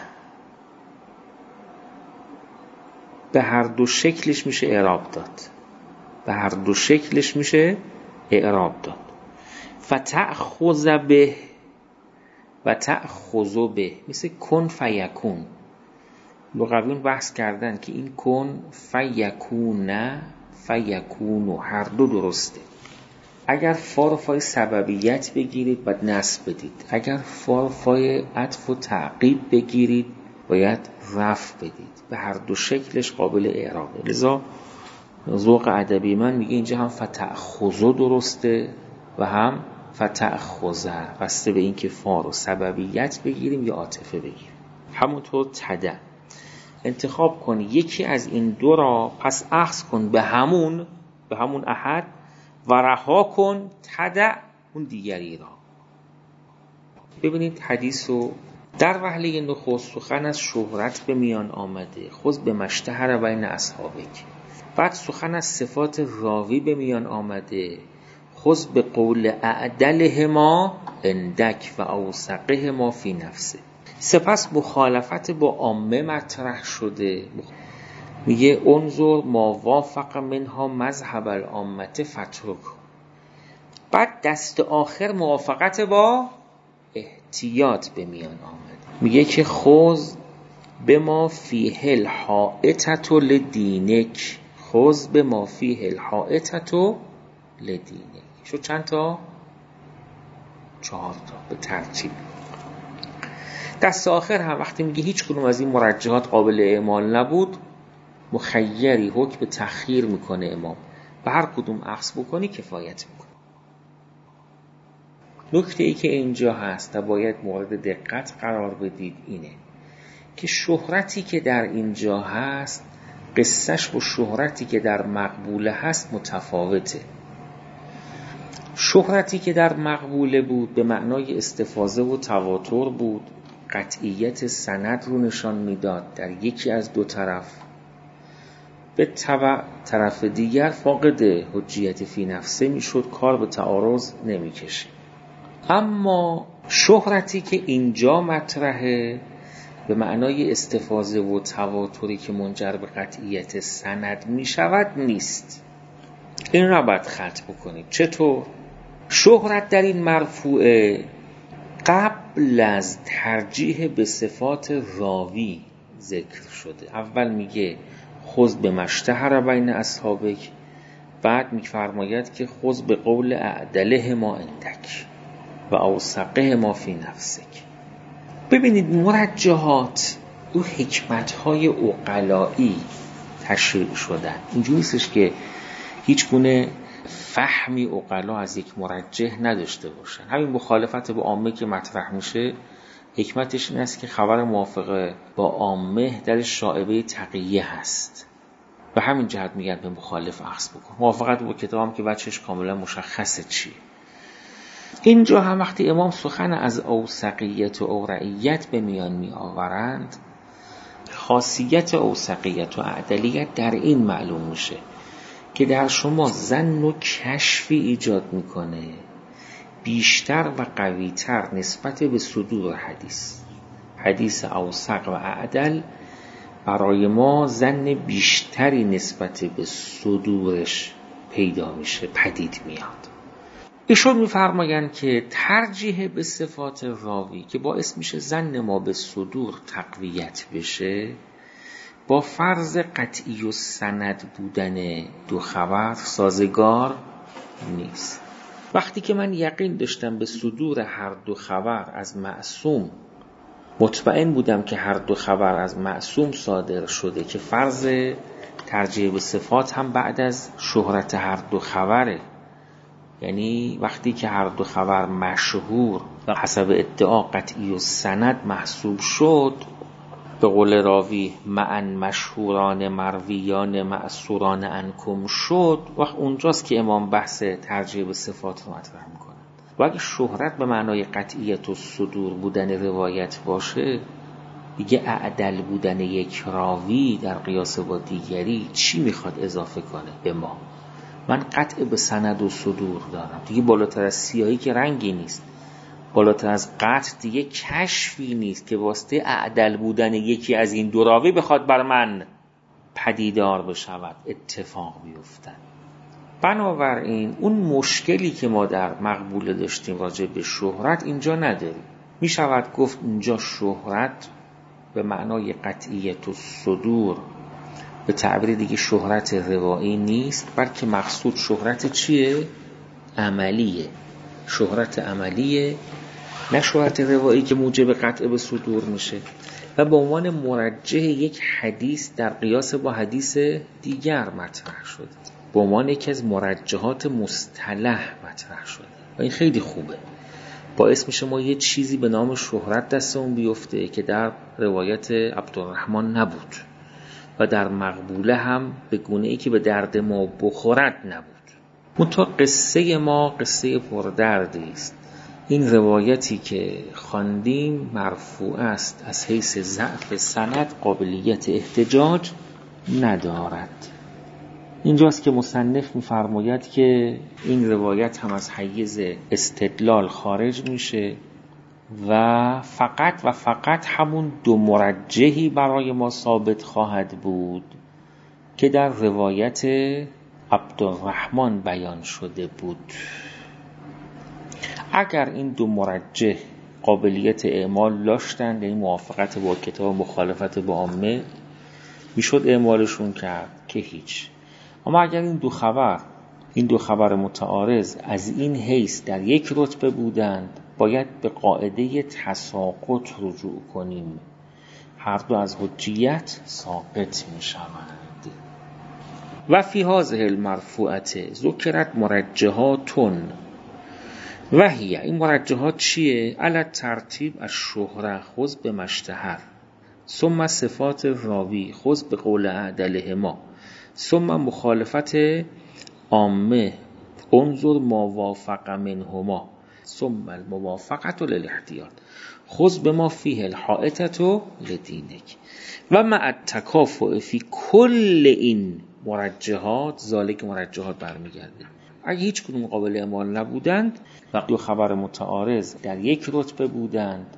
به هر دو شکلش میشه اعراب داد. به هر دو شکلش میشه اعراب داد. فتأخذ به و تأخذ به، مثل کن فیکون. لغویون بحث کردن که این کن فیکون فیکون هر دو درسته. اگر فا و فای سببیت بگیرید باید نصب بدید، اگر فا و فای عطف و تعقیب بگیرید باید رفع بدید. به هر دو شکلش قابل اعرابه. لذا ذوق ادبی من میگه اینجا هم فتأخذ درسته و هم فتأخذه، بسته به این که فا رو سببیت بگیریم یا عاطفه بگیریم. همونطور تدع، انتخاب کن یکی از این دو را، پس اخذ کن به همون به همون احد و رها کن تدع اون دیگری را. ببینید حدیثو در وهله نخست سخن از شهرت به میان آمده، خود به مشتهر بین اصحابک. بعد سخن از صفات راوی به میان آمده، خود به قول اعدلهما اندک و اوثقهما فی نفسه. سپس مخالفت با عامه مطرح شده، میگه انظر ما وافق منها مذهب العامه فترک. بعد دست آخر موافقت با احتیاط به میان آمد. میگه که خوز به ما فیه الحائطة لدینک، خوز به ما فیه الحائطة لدینک. شد چند تا؟ چهار تا به ترتیب. دست آخر هم وقتی میگه هیچ کدوم از این مرجحات قابل اعمال نبود، مخیری حکم به تخییر میکنه امام و هر کدوم اخذ بکنی کفایت میکنه. نکته ای که اینجا هست و باید مورد دقت قرار بدید اینه که شهرتی که در اینجا هست قصهش با شهرتی که در مقبوله هست متفاوته. شهرتی که در مقبوله بود به معنای استفاضه و تواتر بود، قطعیت سند رو نشان میداد در یکی از دو طرف، به تبع طرف دیگر فاقد حجیت فی نفسه میشد، کار به تعارض نمیکشه. اما شهرتی که اینجا مطرحه به معنای استفاضه و تواتری که منجر به قطعیت سند میشود نیست. این را باید خلط بکنید. چطور؟ شهرت در این مرفوعه قبل از ترجیح به صفات راوی ذکر شده. اول میگه خذ به مشتهر بین اصحابک، بعد میفرماید که خذ به قول اعدله ما عندک و اوثقه ما فی نفسک. ببینید مرجحات او حکمت‌های عقلایی تشریع شدن. اینجوری نیستش که هیچ گونه فهمی عقلا از یک مرجح نداشته باشن. همین مخالفت با عامه که مطرح میشه حکمتش این است که خبر موافقه با عامه در شائبه تقیه هست و همین جهت میگن به مخالف اخذ بکن. موافقت با کتاب هم که وجهش کاملا مشخصه چیه. اینجا هم وقتی امام سخن از اوثقیت و اورعیت به میان می آورند، خاصیت اوثقیت و اعدلیت در این معلوم میشه که در شما ظن و کشفی ایجاد میکنه بیشتر و قویتر نسبت به صدور حدیث. حدیث اوثق و اعدل برای ما ظن بیشتری نسبت به صدورش پیدا میشه، پدید میاد. ایشون میفرمایند که ترجیح به صفات راوی که باعث میشه ظن ما به صدور تقویت بشه با فرض قطعی و سند بودن دو خبر سازگار نیست. وقتی که من یقین داشتم به صدور هر دو خبر از معصوم، مطمئن بودم که هر دو خبر از معصوم صادر شده که فرض ترجیح به صفات هم بعد از شهرت هر دو خبره، یعنی وقتی که هر دو خبر مشهور و حسب ادعا قطعی و سند محسوب شد، به قول راوی معن مشهوران مرویان معصوران انکم شد، وقت اونجاست که امام بحث ترجیح به صفات رو مطرح میکنه. و اگه شهرت به معنای قطعیت و صدور بودن روایت باشه، دیگه اعدل بودن یک راوی در قیاس با دیگری چی میخواد اضافه کنه به ما؟ من قطع به سند و صدور دارم، دیگه بالاتر از سیاهی که رنگی نیست، بالاتر از قطع دیگه کشفی نیست که واسطه اعدل بودن یکی از این دو راوی بخواد بر من پدیدار بشود، اتفاق بیفتن. بنابراین اون مشکلی که ما در مقبوله داشتیم راجع به شهرت اینجا نداریم. می شود گفت اینجا شهرت به معنای قطعیت و صدور، به تعبیر دیگه شهرت روایی نیست، بلکه مقصود شهرت چیه؟ عملیه. شهرت عملیه، نه شهرت روایی که موجب قطع به صدور میشه و به عنوان مرجح یک حدیث در قیاس با حدیث دیگر مطرح شده، به عنوان یکی از مرجحات مصطلح مطرح شده و این خیلی خوبه. باعث میشه ما یه چیزی به نام شهرت دستمون بیفته که در روایت عبدالرحمن نبود و در مقبوله هم به گونه‌ای که به درد ما بخورد نبود. منتها قصه ما قصه پردردی است. این روایتی که خواندیم مرفوع است، از حیث ضعف سند قابلیت احتجاج ندارد. اینجاست که مصنف می‌فرماید که این روایت هم از حیز استدلال خارج میشه و فقط و فقط همون دو مرجحی برای ما ثابت خواهد بود که در روایت عبدالرحمن بیان شده بود. اگر این دو مرجح قابلیت اعمال داشتن، یعنی موافقت با کتاب مخالفت با عامه، میشد اعمالشون کرد که هیچ. اما اگر این دو خبر این دو خبر متعارض از این حیث در یک رتبه بودند، باید به قاعده تساقط رجوع کنیم. هر دو از حجیت ساقط می شوند. و فی هذه المرفوعه ذکرت مرجحاتون و هی، این مرجحات چیه؟ علی ترتیب از شهره خذ به مشتهر، ثم صفات راوی خذ به قول اعدلهما، ثم مخالفت عامه انظر ما وافق منهما، ثم الموافقت للاحتیاط خذ بما فیه الحائطة لدینک. و مع التکافؤ فی کل این مرجحات، ذالک مرجحات برمیگرده. اگه هیچ کدوم قابل اعمال نبودند و دو خبر متعارض در یک رتبه بودند،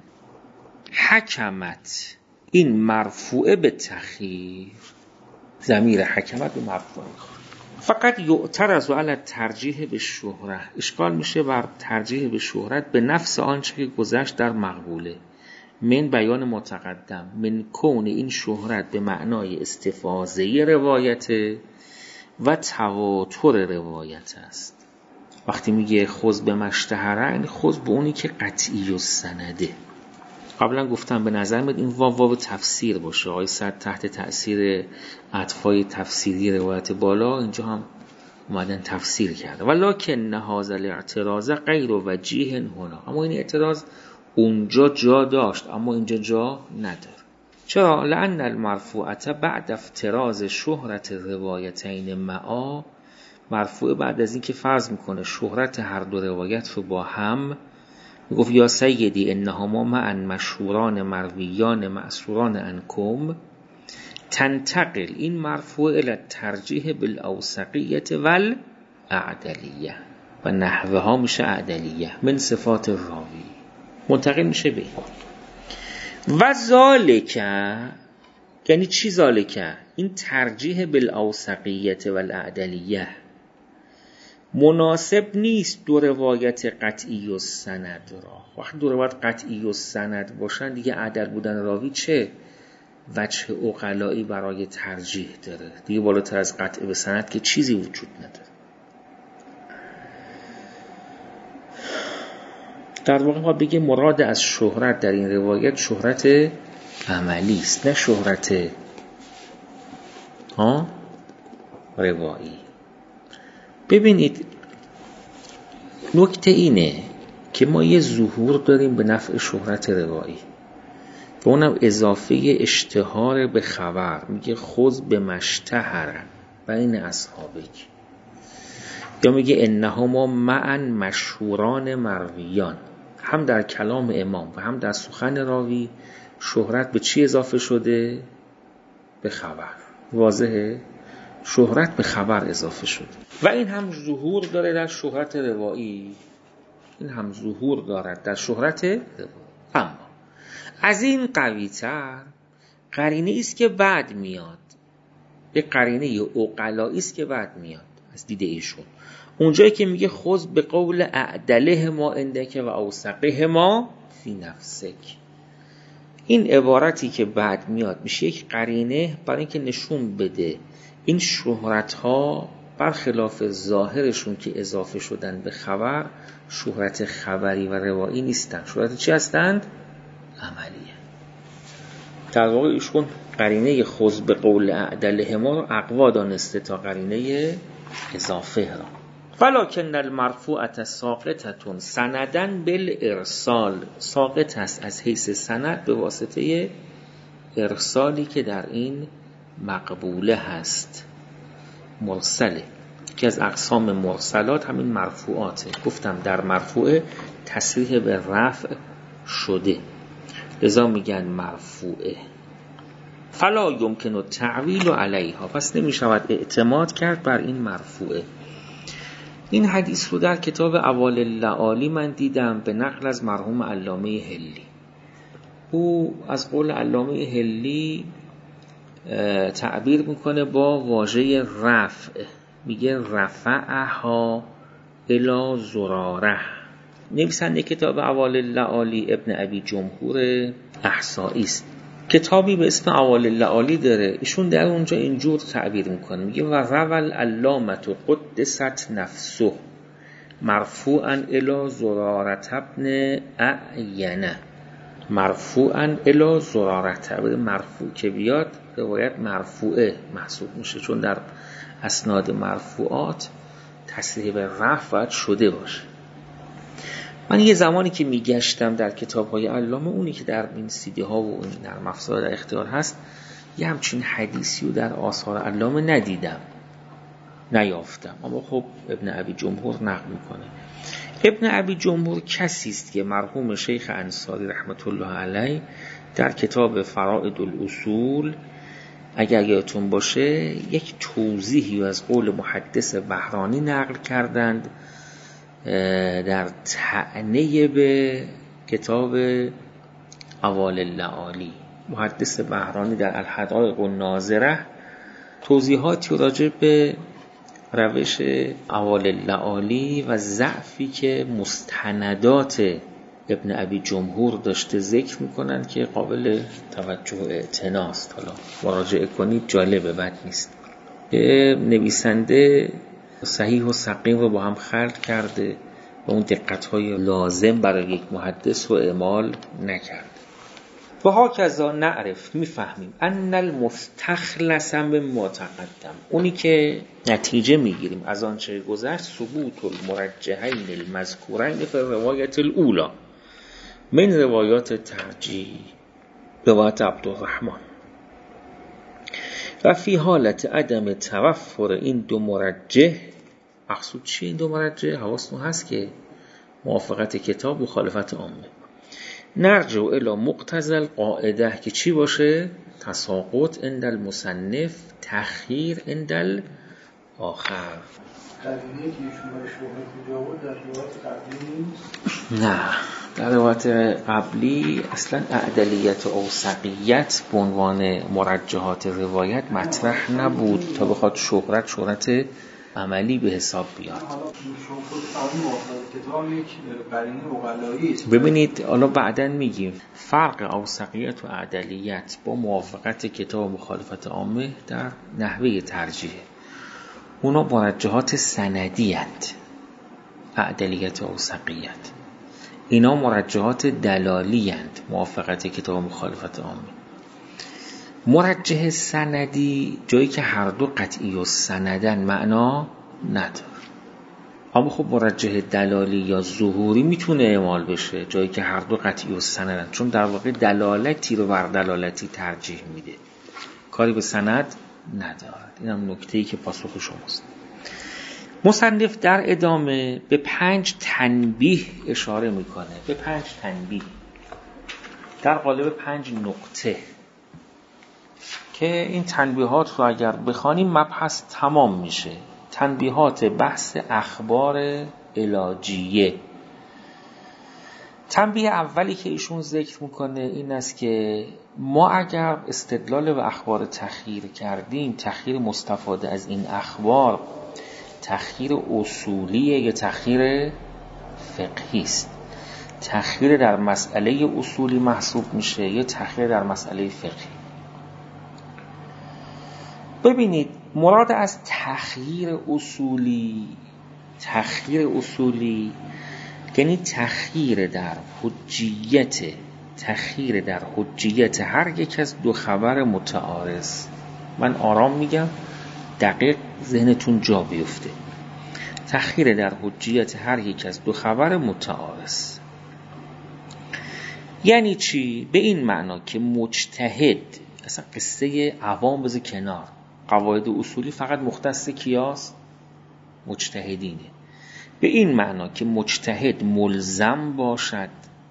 حکمت این مرفوعه به تخییر، ضمیر حکمت به مرفوعه میخوره. فقط یعترض علی ترجیح به شهرت، اشکال میشه بر ترجیح به شهرت به نفس آنچه که گذشت در مقبوله، من بیان متقدم، من کون این شهرت به معنای استفاضه روایت و تواتر روایت است. وقتی میگه خذ به مشتهره، یعنی خذ به اونی که قطعی و سنده. قبلا گفتم به نظر میاد این واو واو تفسیر باشه. آقای سعد تحت تأثیر عطفای تفسیری روایت بالا اینجا هم اومدن تفسیر کرده. ولکن هذا الاعتراض غیر وجیه هنا، اما این اعتراض اونجا جا داشت اما اینجا جا نداره. چرا؟ لأن المرفوعه بعد افتراض شهرت روایتین معا، مرفوعه بعد از این که فرض میکنه شهرت هر دو روایت رو با هم، میگفت یا سیدی انهما معا مشهوران مرویان معصوران انکم، تنتقل این مرفوعه الى ترجیح بالاوثقیه والاعدلیه و نحوه ها میشه اعدلیه من صفات راوی، منتقل میشه به و ذالکه. یعنی چی ذالکه؟ این ترجیح بالاوثقیه والاعدلیه مناسب نیست دو روایت قطعی و سند را. وقتی دو روایت قطعی و سند باشن دیگه عدل بودن راوی چه وجه عقلایی برای ترجیح داره؟ دیگه بالاتر از قطع به سند که چیزی وجود نداره. در واقع ما بگه مراد از شهرت در این روایت شهرت عملی است، نه شهرت ها روایی. ببینید نکته اینه که ما یه ظهور داریم به نفع شهرت روایی و اونم اضافه اشتهار به خبر. میگه خذ به مشتهر بین اصحابک، یا میگه انهما معا مشهوران مرویان. هم در کلام امام و هم در سخن راوی شهرت به چی اضافه شده؟ به خبر. واضحه؟ شهرت به خبر اضافه شده و این هم ظهور داره در شهرت روایی، این هم ظهور دارد در شهرت روایی. اما از این قوی تر قرینه است که بعد میاد، یک قرینه عقلایی است که بعد میاد از دید ایشون. اونجایی که میگه خذ به قول اعدله ما اندک و اوثقه ما فی نفسک، این عبارتی که بعد میاد میشه یک قرینه برای اینکه نشون بده این شهرت ها برخلاف ظاهرشون که اضافه شدن به خبر، شهرت خبری و روایی نیستن. شهرت چی هستند؟ عملیه. در واقع ایشون قرینه خذ به قول اعدله ما رو اقوا دانسته تا قرینه اضافه را. ولکن المرفوعه ساقطه سندن بالارسال، ساقط است از حیث سند به واسطه ارسالی که در این مقبوله هست. مرسله که از اقسام مرسلات همین مرفوعاته. گفتم در مرفوعه تصریح به رفع شده، لذا میگن مرفوعه. فلا یمکن التعویل علیها، پس نمی شود اعتماد کرد بر این مرفوعه. این حدیث رو در کتاب اوال اللعالی من دیدم به نقل از مرحوم علامه حلی. او از قول علامه حلی تعبیر میکنه با واژه رفع، میگه رفعها الی زراره، نویسنده کتاب اعوال اللآلی ابن ابی جمهور احصایی است. کتابی به اسم اعوال اللآلی داره، ایشون در اونجا اینجور تعبیر میکنه، میگه و روال علامة قدست نفسه مرفوعا الی زرارة ابن اعینه، مرفوعا الی زرارة، مرفوع که بیاد روایت مرفوعه محسوب میشه، چون در اسناد مرفوعات تصریح به رفع باید شده باشه. من یه زمانی که میگشتم در کتاب‌های علامه، اونی که در این سیدی ها و این نرم افزار در اختیار هست، یه همچین حدیثی رو در آثار علامه ندیدم، نیافتم. اما خب ابن ابی جمهور نقل میکنه. ابن ابی جمهور کسی است که مرحوم شیخ انصاری رحمت الله علیه در کتاب فرائد الاصول، اگر یادتون باشه، یک توضیحی از قول محدث بهرانی نقل کردند در طعنه به کتاب اعوال اللآلی. محدث بهرانی در الحدائق الناظره توضیحاتی راجع به روش اعوال اللآلی و ضعفی که مستندات ابن ابی جمهور داشته ذکر میکنن که قابل توجه و اعتناست. حالا مراجعه کنید، جالبه، بد نیست. نویسنده صحیح و سقیم رو با هم خلط کرده و اون دقت‌های لازم برای یک محدث رو اعمال نکرد. و هاکذا نعرف، میفهمیم ان المستخلص مما تقدم، اونی که نتیجه میگیریم از آنچه گذشت، ثبوت المرجحین المذکورین فی روایت الاولی من روایات ترجیح، روایت عبدالرحمن، و فی حالت عدم توفر این دو مرجح. مقصود چیه این دو مرجح؟ حواستون هست که موافقت کتاب و مخالفت عامه. نرجع الی مقتضی القاعده، که چی باشه؟ تساقط عند المصنف، تأخیر عند الاخر. قرینه که ایشون برای شهرت اینجا بود در روایت قبلی نیست؟ نه، در روایت قبلی اصلا اعدلیت و اوثقیت به عنوان مرجحات روایت مطرح نبود تا بخواد شهرت شهرت عملی به حساب بیاد. ببینید حالا بعداً میگیم فرق اوثقیت و اعدلیت با موافقت کتاب و مخالفت عامه در نحوه ترجیح. اونا مرجحات سندی هستند، اعدلیت و اوثقیت. اینا مرجحات دلالی هستند، موافقت کتاب و مخالفت عامه. مرجح سندی جایی که هر دو قطعی و سندن معنا نداره. اما خب مرجح دلالی یا ظهوری میتونه اعمال بشه جایی که هر دو قطعی و سندن، چون در واقع دلالتی رو بر دلالتی ترجیح میده، کاری به سند ندارد. این هم نکته‌ای که پاسخ شماست. مصنف در ادامه به پنج تنبیه اشاره میکنه، به پنج تنبیه در قالب پنج نقطه که این تنبیهات رو اگر بخوانیم مبحث تمام میشه. تنبیهات بحث اخبار علاجیه. تنبیه اولی که ایشون ذکر میکنه این است که ما اگر استدلال به اخبار تخییر کردیم، تخییر مستفاده از این اخبار تخییر اصولیه یا تخییر فقهی است؟ تخییر در مسئله اصولی محسوب میشه یا تخییر در مسئله فقهی؟ ببینید مراد از تخییر اصولی، تخییر اصولی یعنی تخییر در حجیت، تخییر در حجیت هر یک از دو خبر متعارض. من آرام میگم دقیق ذهنتون جا بیفته. تخییر در حجیت هر یک از دو خبر متعارض یعنی چی؟ به این معنا که مجتهد، اصلا قصه عوام بذار کنار، قواعد اصولی فقط مختص کیاست؟ مجتهدینه. به این معنا که مجتهد ملزم باشد،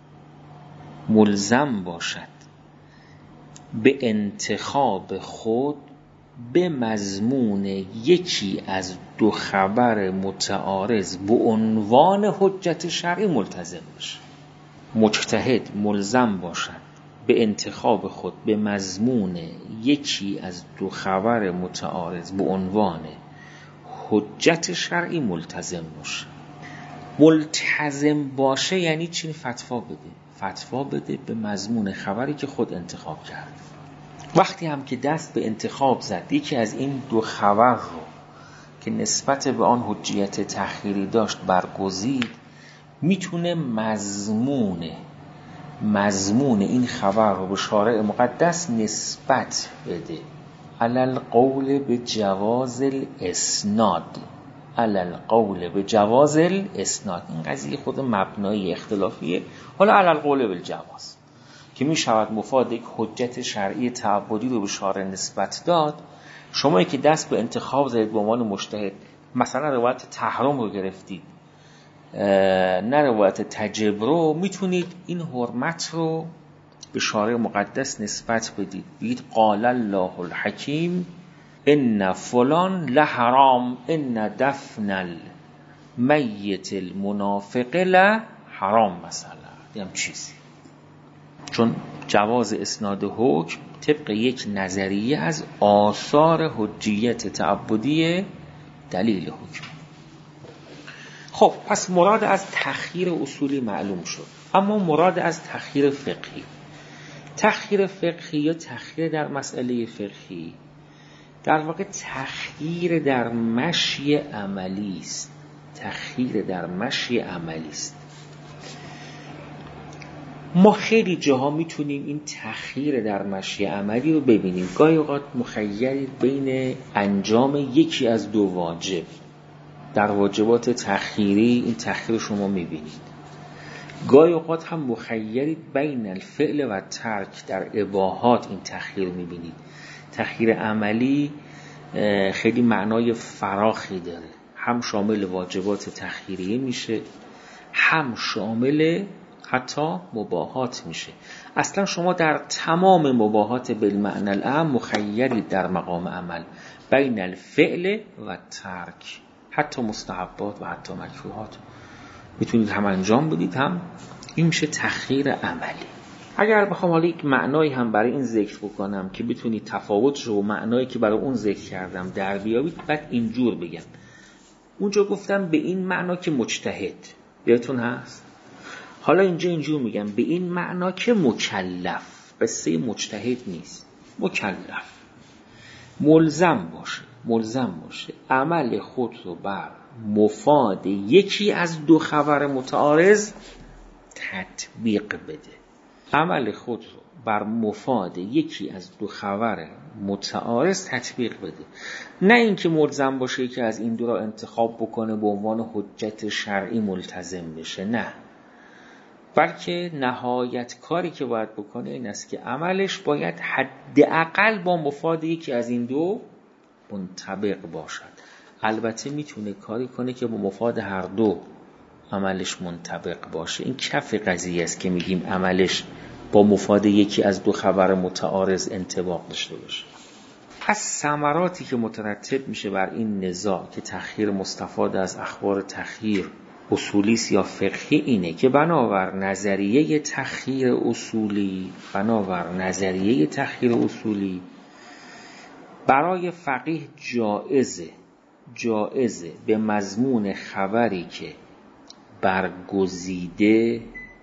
ملزم باشد به انتخاب خود به مضمون یکی از دو خبر متعارض به عنوان حجت شرعی ملتزم باشه. مجتهد ملزم باشد به انتخاب خود به مضمون یکی از دو خبر متعارض به عنوان حجت شرعی ملتزم باشه. ملتزم باشه یعنی چی؟ فتوا بده فتوا بده به مضمون خبری که خود انتخاب کرد. وقتی هم که دست به انتخاب زد یکی از این دو خبر رو که نسبت به آن حجیت تخییری داشت برگزید، میتونه مضمون مضمون این خبر رو به شارع مقدس نسبت بده. علل قول به جواز الاسناد علل قول به جواز الاسناد. این قضیه خود مبنای اختلافیه. حالا علل قول به جواز که می شود مفاد یک حجت شرعی تعبدی رو به شارع نسبت داد. شما که دست به انتخاب زدید به عنوان مجتهد، مثلا روایت تحریم رو گرفتید نه روایت تجبر، میتونید این حرمت رو به شارع مقدس نسبت بدید. بگید قال الله الحکیم ان فلان لحرام ان دفن المیت المنافق لحرام مثلا، یه هم چیزی. چون جواز اسناد حکم طبق یک نظریه از آثار حجیت تعبدی دلیل حکم. خب پس مراد از تخییر اصولی معلوم شد. اما مراد از تخییر فقهی، تخییر فقهی یا تخییر در مسئله فقهی در واقع تخییر در مشی عملی است. تخییر در مشی عملی است. ما خیلی جاها میتونیم این تخییر در مشی عملی رو ببینیم. گاهی اوقات مخیرید بین انجام یکی از دو واجب. در واجبات تخییری این تخییر شما میبینید. گاهی اوقات هم مخیرید بین الفعل و ترک. در اباحات این تخییر میبینید. تخییر عملی خیلی معنای فراخی داره. هم شامل واجبات تخییری میشه، هم شامل حتی مباحات میشه. اصلا شما در تمام مباحات بالمعنی العام مخیرید در مقام عمل بین الفعل و ترک. حتی مستحبات و حتی مکروهات میتونید هم انجام بدید، هم این میشه تخییر عملی. اگر بخوام حالا یک معنایی هم برای این ذکر بکنم که بتونید تفاوتش رو معنایی که برای اون ذکر کردم در بیابید، بعد اینجور بگم. اونجا گفتم به این معنا که مجتهد، یادتون هست؟ حالا اینجا اینجور میگم به این معنا که مکلف. قصه مجتهد نیست، مکلف ملزم باشه ملزم باشه عمل خود رو بر مفاد یکی از دو خبر متعارض تطبیق بده. عمل خود رو بر مفاد یکی از دو خبر متعارض تطبیق بده. نه اینکه ملزم باشه که از این دو را انتخاب بکنه به عنوان حجت شرعی ملتزم بشه، نه، بلکه نهایت کاری که باید بکنه این است که عملش باید حداقل با مفاد یکی از این دو منطبق باشد. البته میتونه کاری کنه که با مفاد هر دو عملش منطبق باشه. این کف قضیه است که میگیم عملش با مفاد یکی از دو خبر متعارض انطباق داشته باشه. از ثمراتی که مترتب میشه بر این نزاع که تخییر مستفاد از اخبار تخییر اصولی یا فقهی اینه که بنابر نظریه تخییر اصولی بنابر نظریه تخییر اصولی برای فقیه جایزه جایزه به مضمون خبری که برگزیده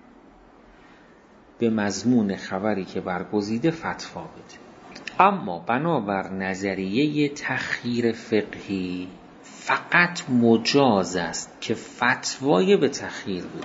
به مضمون خبری که برگزیده فتوا بده. اما بنابر نظریه تخییر فقهی فقط مجاز است که فتوای به تخییر بده.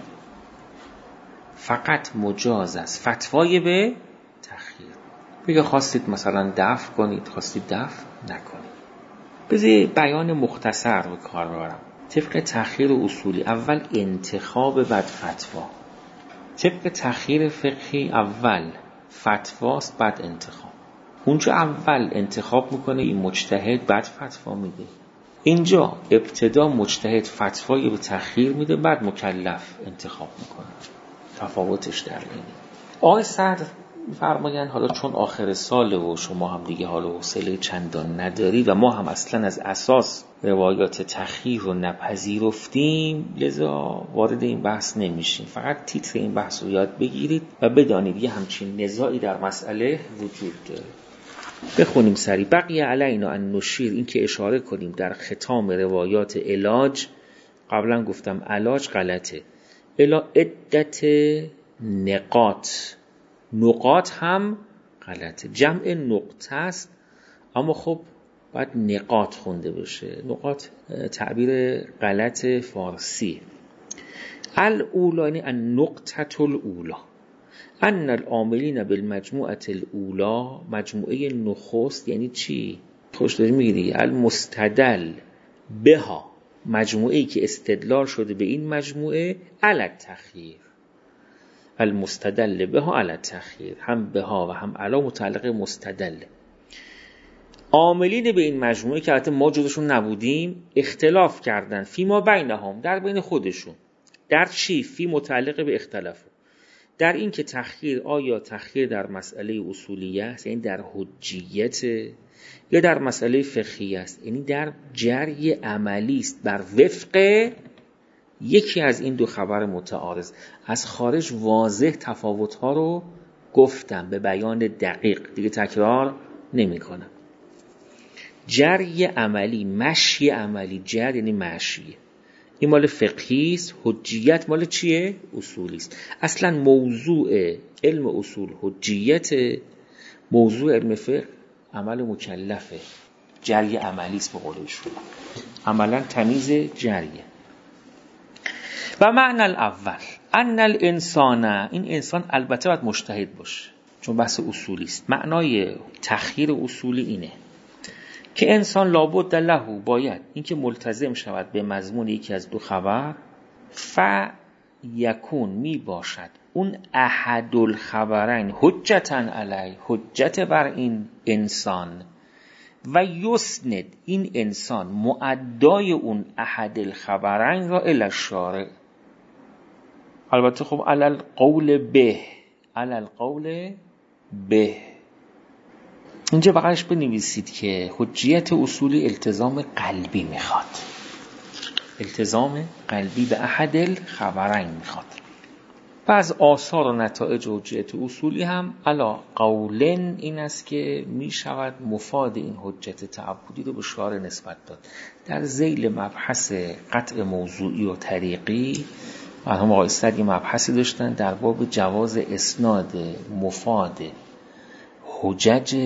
فقط مجاز است فتوای به تخییر. بگه خواستید مثلا دفع کنید، خواستید دفع نکنید. بذار بیان مختصر به کار ببرم. طبق تخییر اصولی اول انتخاب بعد فتوا. طبق تخییر فقهی اول فتواست بعد انتخاب. اونجا اول انتخاب میکنه این مجتهد بعد فتوا میده. اینجا ابتدا مجتهد فتوای به تخییر میده بعد مکلف انتخاب میکنه. تفاوتش در اینه. آقای صدر فرمایند حالا چون آخر سال و شما هم دیگه حالا حوصله چندان ندارید و ما هم اصلا از اساس روایات تخییر رو نپذیرفتیم، لذا وارد این بحث نمیشیم. فقط تیتر این بحث رو یاد بگیرید و بدانید یه همچین نزاعی در مسئله وجود داره. بخونیم سری. بقیه علینا ان نشیر، این که اشاره کنیم در ختام روایات علاج قبلا گفتم علاج غلطه. الا عدت نقاط، نقاط هم غلطه. جمع نقطه است اما خب باید نقاط خونده بشه. نقاط تعبیر غلط فارسی. الاولا یعنی النقطه الاولا، ان العاملین بالمجموعه الاولا، مجموعه نخست یعنی چی؟ خوش داری میگیری. المستدل بها، مجموعه‌ای که استدلال شده به این مجموعه علی التخییر. المستدل بها علی التخییر، هم بها و هم علی متعلق مستدل. عاملین به این مجموعه که البته ما جزشون نبودیم اختلاف کردن فی ما بینهم، در بین خودشون. در چی؟ فی متعلق به اختلاف، در این که تخییر آیا تخییر در مسئله اصولیه است یعنی در حجیت، یا در مسئله فقهی است یعنی در جری عملی است بر وفق یکی از این دو خبر متعارض. از خارج واضح تفاوت‌ها رو گفتم به بیان دقیق، دیگه تکرار نمی کنم. جری عملی، مشی عملی، جر یعنی مشی، این مال فقهی است. حجیت مال چیه؟ اصولی است. اصلا موضوع علم اصول حجیت، موضوع علم فقه عمل مکلفه، جری عملی است به قولشون، عملا تمیز جریه. و معنی الاول ان الانسان، این انسان البته باید مجتهد باشه چون بحث اصولی است. معنای تخییر اصولی اینه که انسان لابد له، باید اینکه ملتزم شود به مضمون یکی از دو خبر. ف یکون، می باشد اون احد الخبرین حجتا علی، حجت بر این انسان. و یسند، این انسان مؤدای اون احد الخبرین را الی الشارع. البته خب علی القول به، علی القول به، اینجا بقیش بنویسید که حجیت اصولی التزام قلبی میخواد، التزام قلبی به احد الخبرین میخواد. و از آثار و نتایج حجیت اصولی هم علا قولن این است که میشود مفاد این حجت تعبدی رو به شارع نسبت داد. در ذیل مبحث قطع موضوعی و طریقی مرحوم آقای سعدی مبحثی داشتن در باب جواز اسناد مفاد حجج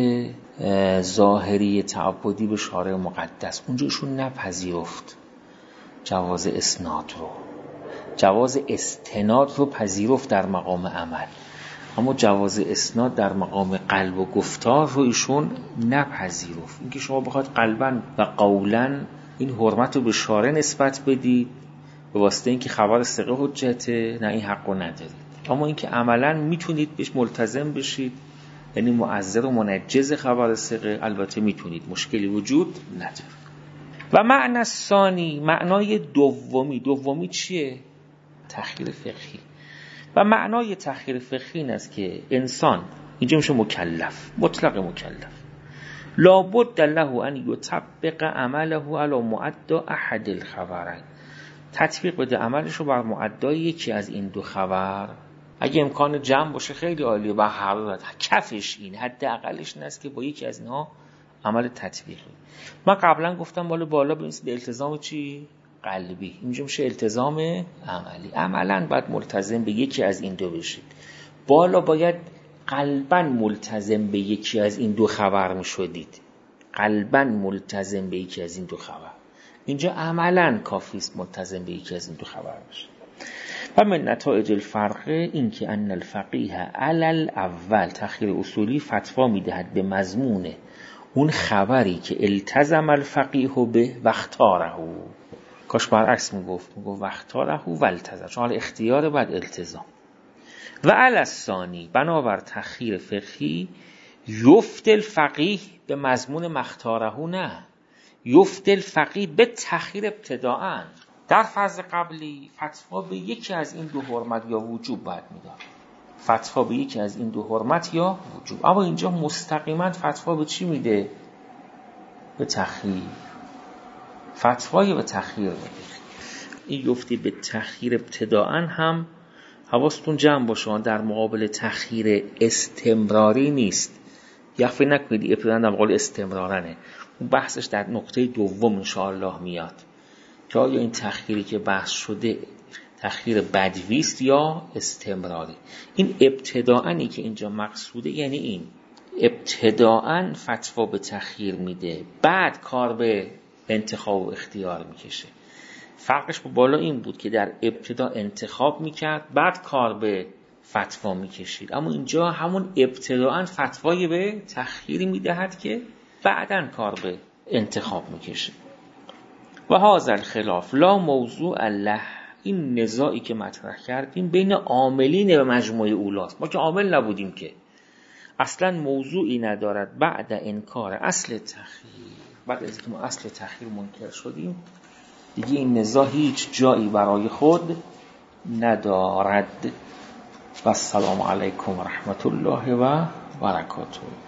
ظاهری تعبدی به شارع مقدس. اونجاشون نپذیرفت جواز اسناد رو، جواز استناد رو پذیرفت در مقام عمل، اما جواز اسناد در مقام قلب و گفتار رو ایشون نپذیرفت. اینکه شما بخواد قلباً و قولاً این حرمت رو به شارع نسبت بدید به واسطه اینکه خبر ثقه حجته، نه این حق رو ندارید. اما اینکه عملاً میتونید بهش ملتزم بشید، یعنی معذر و منجز خبر ثقه، البته میتونید، مشکلی وجود نداره. و معنی ثانی، معنای دومی، دومی چیه؟ تخییر فقهی. و معنای تخییر فقهی این است که انسان اینجا میشه مکلف، مطلق مکلف، لابد له ان یطبق عمله علی مؤدا احد الخبرین، تطبیق بده عملش رو بر مؤدای یکی از این دو خبر. اگه امکان جمع باشه خیلی عالیه، و حرارت کفش این حداقلش این است که با یکی از اینها عمل تطبیقی. من قبلا گفتم بالا بالا بنویسید به التزام چی؟ قلبی. اینجا میشه التزام عملی. عملا باید ملتزم به یکی از این دو بشید. بالا باید قلبا ملتزم به یکی از این دو خبر میشدید، قلبا ملتزم به یکی از این دو خبر. اینجا عملا کافی است ملتزم به یکی از این دو خبر بشید. و من نتایج الفرق این که ان الفقیه علی الاول، تخییر اصولی فتوا میدهد به مضمون اون خبری که التزم الفقیه به و اختاره. کاش برعکس میگفت، میگفت و اختاره و التزم، چون حال اختیار بعد التزام. و علی الثانی، بنابر تخییر فقهی یفت الفقیه به مضمون مختاره، نه یفت الفقیه به تخییر ابتداءً. در فرض قبلی فتوا به یکی از این دو حرمت یا وجوب باید میداد، فتوا به یکی از این دو حرمت یا وجوب. اما اینجا مستقیما فتوا به چی میده؟ به تخییر. فتوای به تخییر میده. این یفتی به تخییر ابتداءً هم حواستون جمع باشه، در مقابل تخییر استمراری نیست. یخفی نکنید ابتداءً در مقابل استمرارنه، اون بحثش در نقطه دوم انشاءالله میاد. که آیا این تأخیری که بحث شده تأخیر بدویست یا استمراری. این ابتداءنی که اینجا مقصوده یعنی این ابتداءً فتوا به تأخیر میده، بعد کار به انتخاب و اختیار میکشه. فرقش با بالا این بود که در ابتدا انتخاب میکرد بعد کار به فتوا میکشید، اما اینجا همون ابتداءً فتوای به تأخیری میدهد که بعداً کار به انتخاب میکشه. و هذا الخلاف لا موضوع له، این نزاعی که مطرح کردیم بین عاملین و مجموعه اولاست، ما که عامل نبودیم که اصلا موضوعی ندارد بعد انکار اصل تأخیر. بعد از اینکه ما اصل تأخیر منکر شدیم دیگه این نزاع هیچ جایی برای خود ندارد. و السلام علیکم و رحمت الله و برکاته.